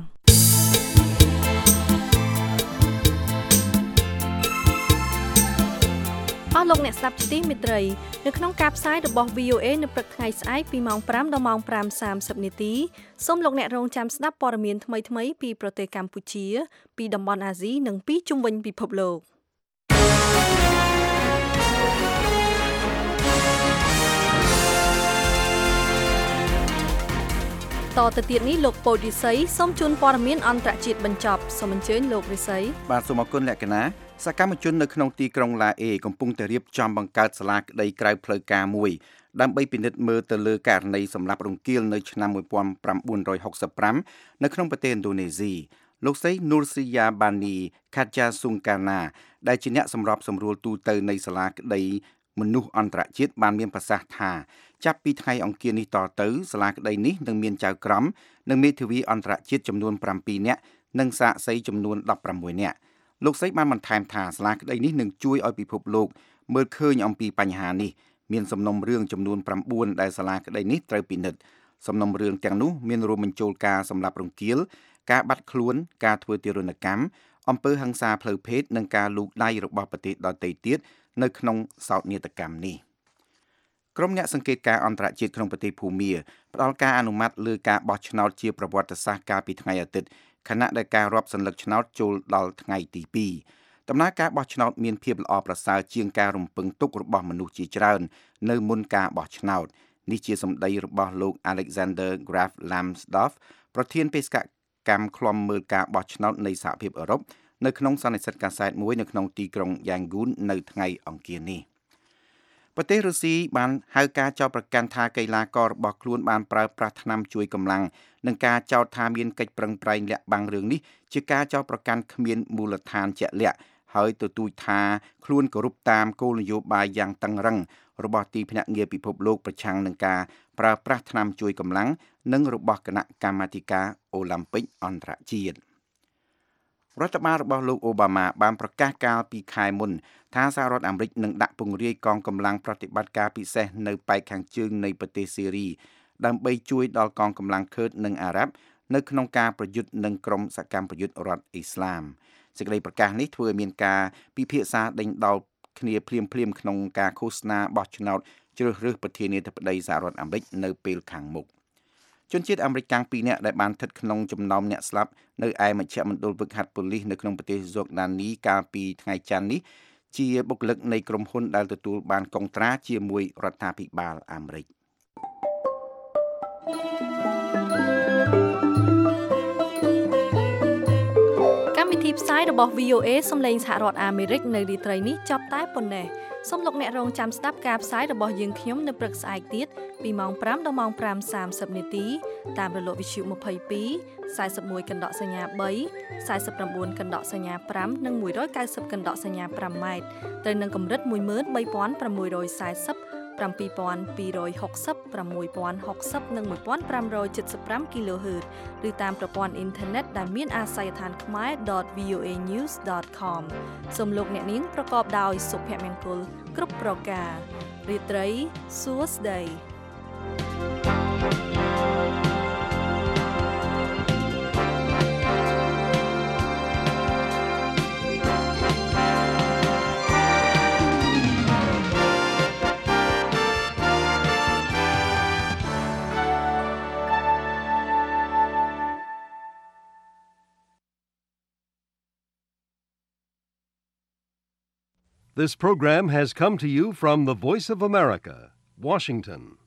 អស់លោកអ្នកស្ដាប់ជាទីមេត្រីនៅក្នុងការផ្សាយរបស់ វី អូ เอ នៅព្រឹកថ្ងៃស្អែកពីម៉ោង5ដល់ម៉ោង5:សាមសិបនាទីសូមលោកអ្នករងចាំស្ដាប់ព័ត៌មានថ្មីៗពីប្រទេសកម្ពុជាពីតំបន់អាស៊ីនិងពីជុំវិញពិភពលោកតទៅទៀតនេះលោកពូរិស័យសូមជូនព័ត៌មានអន្តរជាតិបញ្ចប់សូមអញ្ជើញលោករិស័យបាទសូមអរគុណលក្ខណៈសកម្មជននៅក្នុងទីក្រុងឡាអេកំពុងតែរៀបចំបង្កើតសាលាក្តីក្រៅផ្លូវការមួយដើម្បីពិនិត្យមើលទៅលើករណីសម្លាប់រង្គាលនៅឆ្នាំmột nghìn chín trăm sáu mươi lămនៅក្នុងប្រទេសឥណ្ឌូនេស៊ីលោកស្រី Nursia Bani Khaja Sungkarna ដែលជាអ្នកសម្របសម្រួលទូទៅនៃសាលាក្តីមនុស្សអន្តរជាតិបានមានប្រសាសន៍ថាចាប់ពីថ្ងៃអង្គារនេះតទៅសាលាក្តីនេះនឹងមានចៅក្រមនិងមេធាវីអន្តរជាតិចំនួន7នាក់និងសាក្សីចំនួន16នាក់លោកស្រីបានបន្ថែមថាសាលាក្តីនេះនឹងជួយឲ្យពិភពលោកមើលឃើញអំពីបញ្ហានេះមានសំណុំរឿងចំនួន9ដែលសាលាក្តីនេះត្រូវពិនិត្យសំណុំរឿងទាំងនោះមានរួមបញ្ចូលការសម្លាប់រង្គាលការបាត់ខ្លួនការធ្វើទារុណកម្មអំពើហិង្សាផ្លូវភេទនិងការលូកដៃរបស់ប្រទេសដទៃទៀតនៅក្នុងសោកនាដកម្មនេះក្រុមអ្នកសង្កេតការណ៍អន្តរជាតិក្នុងប្រទេសភូមាផ្ដល់ការអនុម័តលើការបោះឆ្នោតជាប្រវត្តិសាស្ត្រកាលពីថ្ងៃអាទិត្យខណៈដែលការរាប់សន្លឹកឆ្នោតចូលដល់ថ្ងៃទីពីរដំណើរការបោះឆ្នោតមានភាពល្អប្រសើរជាងការរំពឹងទុករបស់មនុស្សជាច្រើននៅមុនការបោះឆ្នោតនេះជាសម្ដីរបស់លោក Alexander Graf Lambsdorff ប្រធានបេសកកម្មឃ្លាំមើលការបោះឆ្នោតនៃសហភាពអឺរ៉ុបនៅក្នុងសន្និសីទកាសែតមួយនៅក្នុងទីក្រុង Yangon នៅថ្ងៃអង្គារនេះប្រទេសរុស្ស៊ីបានហៅការចោទប្រកាន់ថាកីឡាកររបស់ខ្លួនបានប្រើប្រាស់ថ្នាំជួយកម្លាំងនិងការចោទថាមានកិច្ចប្រឹងប្រែងលាក់បាំងរឿងនេះជាការចោទប្រកាន់គ្មានមូលដ្ឋានជាក់លាក់ហើយទទូចថាខ្លួនគោរពតាមគោលនយោបាយយ៉ាងតឹងរ៉ឹងរបស់ទីភ្នាក់ងារពិភពលោកប្រឆាំងនឹងការប្រើប្រាស់ថ្នាំជួយកម្លាំងនិងរបស់គណៈកម្មាធិការអូឡ িম্প ិកអន្តរជាតិរដ្ឋបាលរបស់លោកអូបាម៉ាបានប្រកាសកាលពីខែមុនថាសហរដ្ឋអាមេរិកនឹងដាក់ពង្រាយកងកម្លាំងប្រតិបត្តិការពិសេសនៅប៉ែកខាងជើងនៃប្រទេសសេរីដើម្បីជួយដល់កងកម្លាំងឃឺតនិងអារ៉ាប់នៅក្នុងការប្រយុទ្ធនឹងក្រុមសកម្មប្រយុទ្ធរដ្ឋអ៊ីស្លាមសេចក្តីប្រកាសនេះធ្វើឲ្យមានការពិភាក្សាដេញដោលគ្នាភ្លាមៗក្នុងការឃោសនាបោះឆ្នោតជ្រើសរើសប្រធានាធិបតីសហរដ្ឋអាមេរិកនៅពេលខាងមុខជនជាតិអាមេរិកទាំងពីរនាក់ដែលបានស្ថិតក្នុងចំណោមអ្នកស្លាប់នៅឯមជ្ឈមណ្ឌលហ្វឹកហាត់ប៉ូលីសនៅក្នុងប្រទេសហ្សូកដានីកាលពីថ្ងៃច័ន្ទនេះជាបុគ្គលិកនៃក្រុមហ៊ុនដែលទទួលបានកុងត្រាជាមួយរដ្ឋាភិបាលអាមេរិកកម្មវិធីផ្សាយរបស់ វី អូ เอ សំឡេងសហរដ្ឋអាមេរិកនៅរាត្រីនេះចប់តែប៉ុណ្ណេះសូមលោកអ្នករងចាំស្ដាប់ការផ្សាយរបស់យើងខ្ញុំនៅព្រឹកស្អែកទៀតពីម៉ោង5ដល់ម៉ោង5:30នាទីតាមរលកវិទ្យុ22 41កណ្ដកសញ្ញា3 49កណ្ដកសញ្ញា5និង190កណ្ដកសញ្ញា5ម៉ែត្រត្រូវនឹងកម្រិតmột nghìn ba trăm sáu mươi bảy nghìn hai trăm sáu mươi sáu nghìn sáu mươi និងmột nghìn năm trăm bảy mươi lăm kHz ឬតាមប្រព័ន្ធអ៊ីនធឺណិតដែលមានអាសយដ្ឋាន khmae dot v o a news dot com សូមលោកអ្នកនាងប្រកបដោយសុភមង្គលគ្រប់ប្រការរាត្រីសួស្តី This program has come to you from the Voice of America, Washington.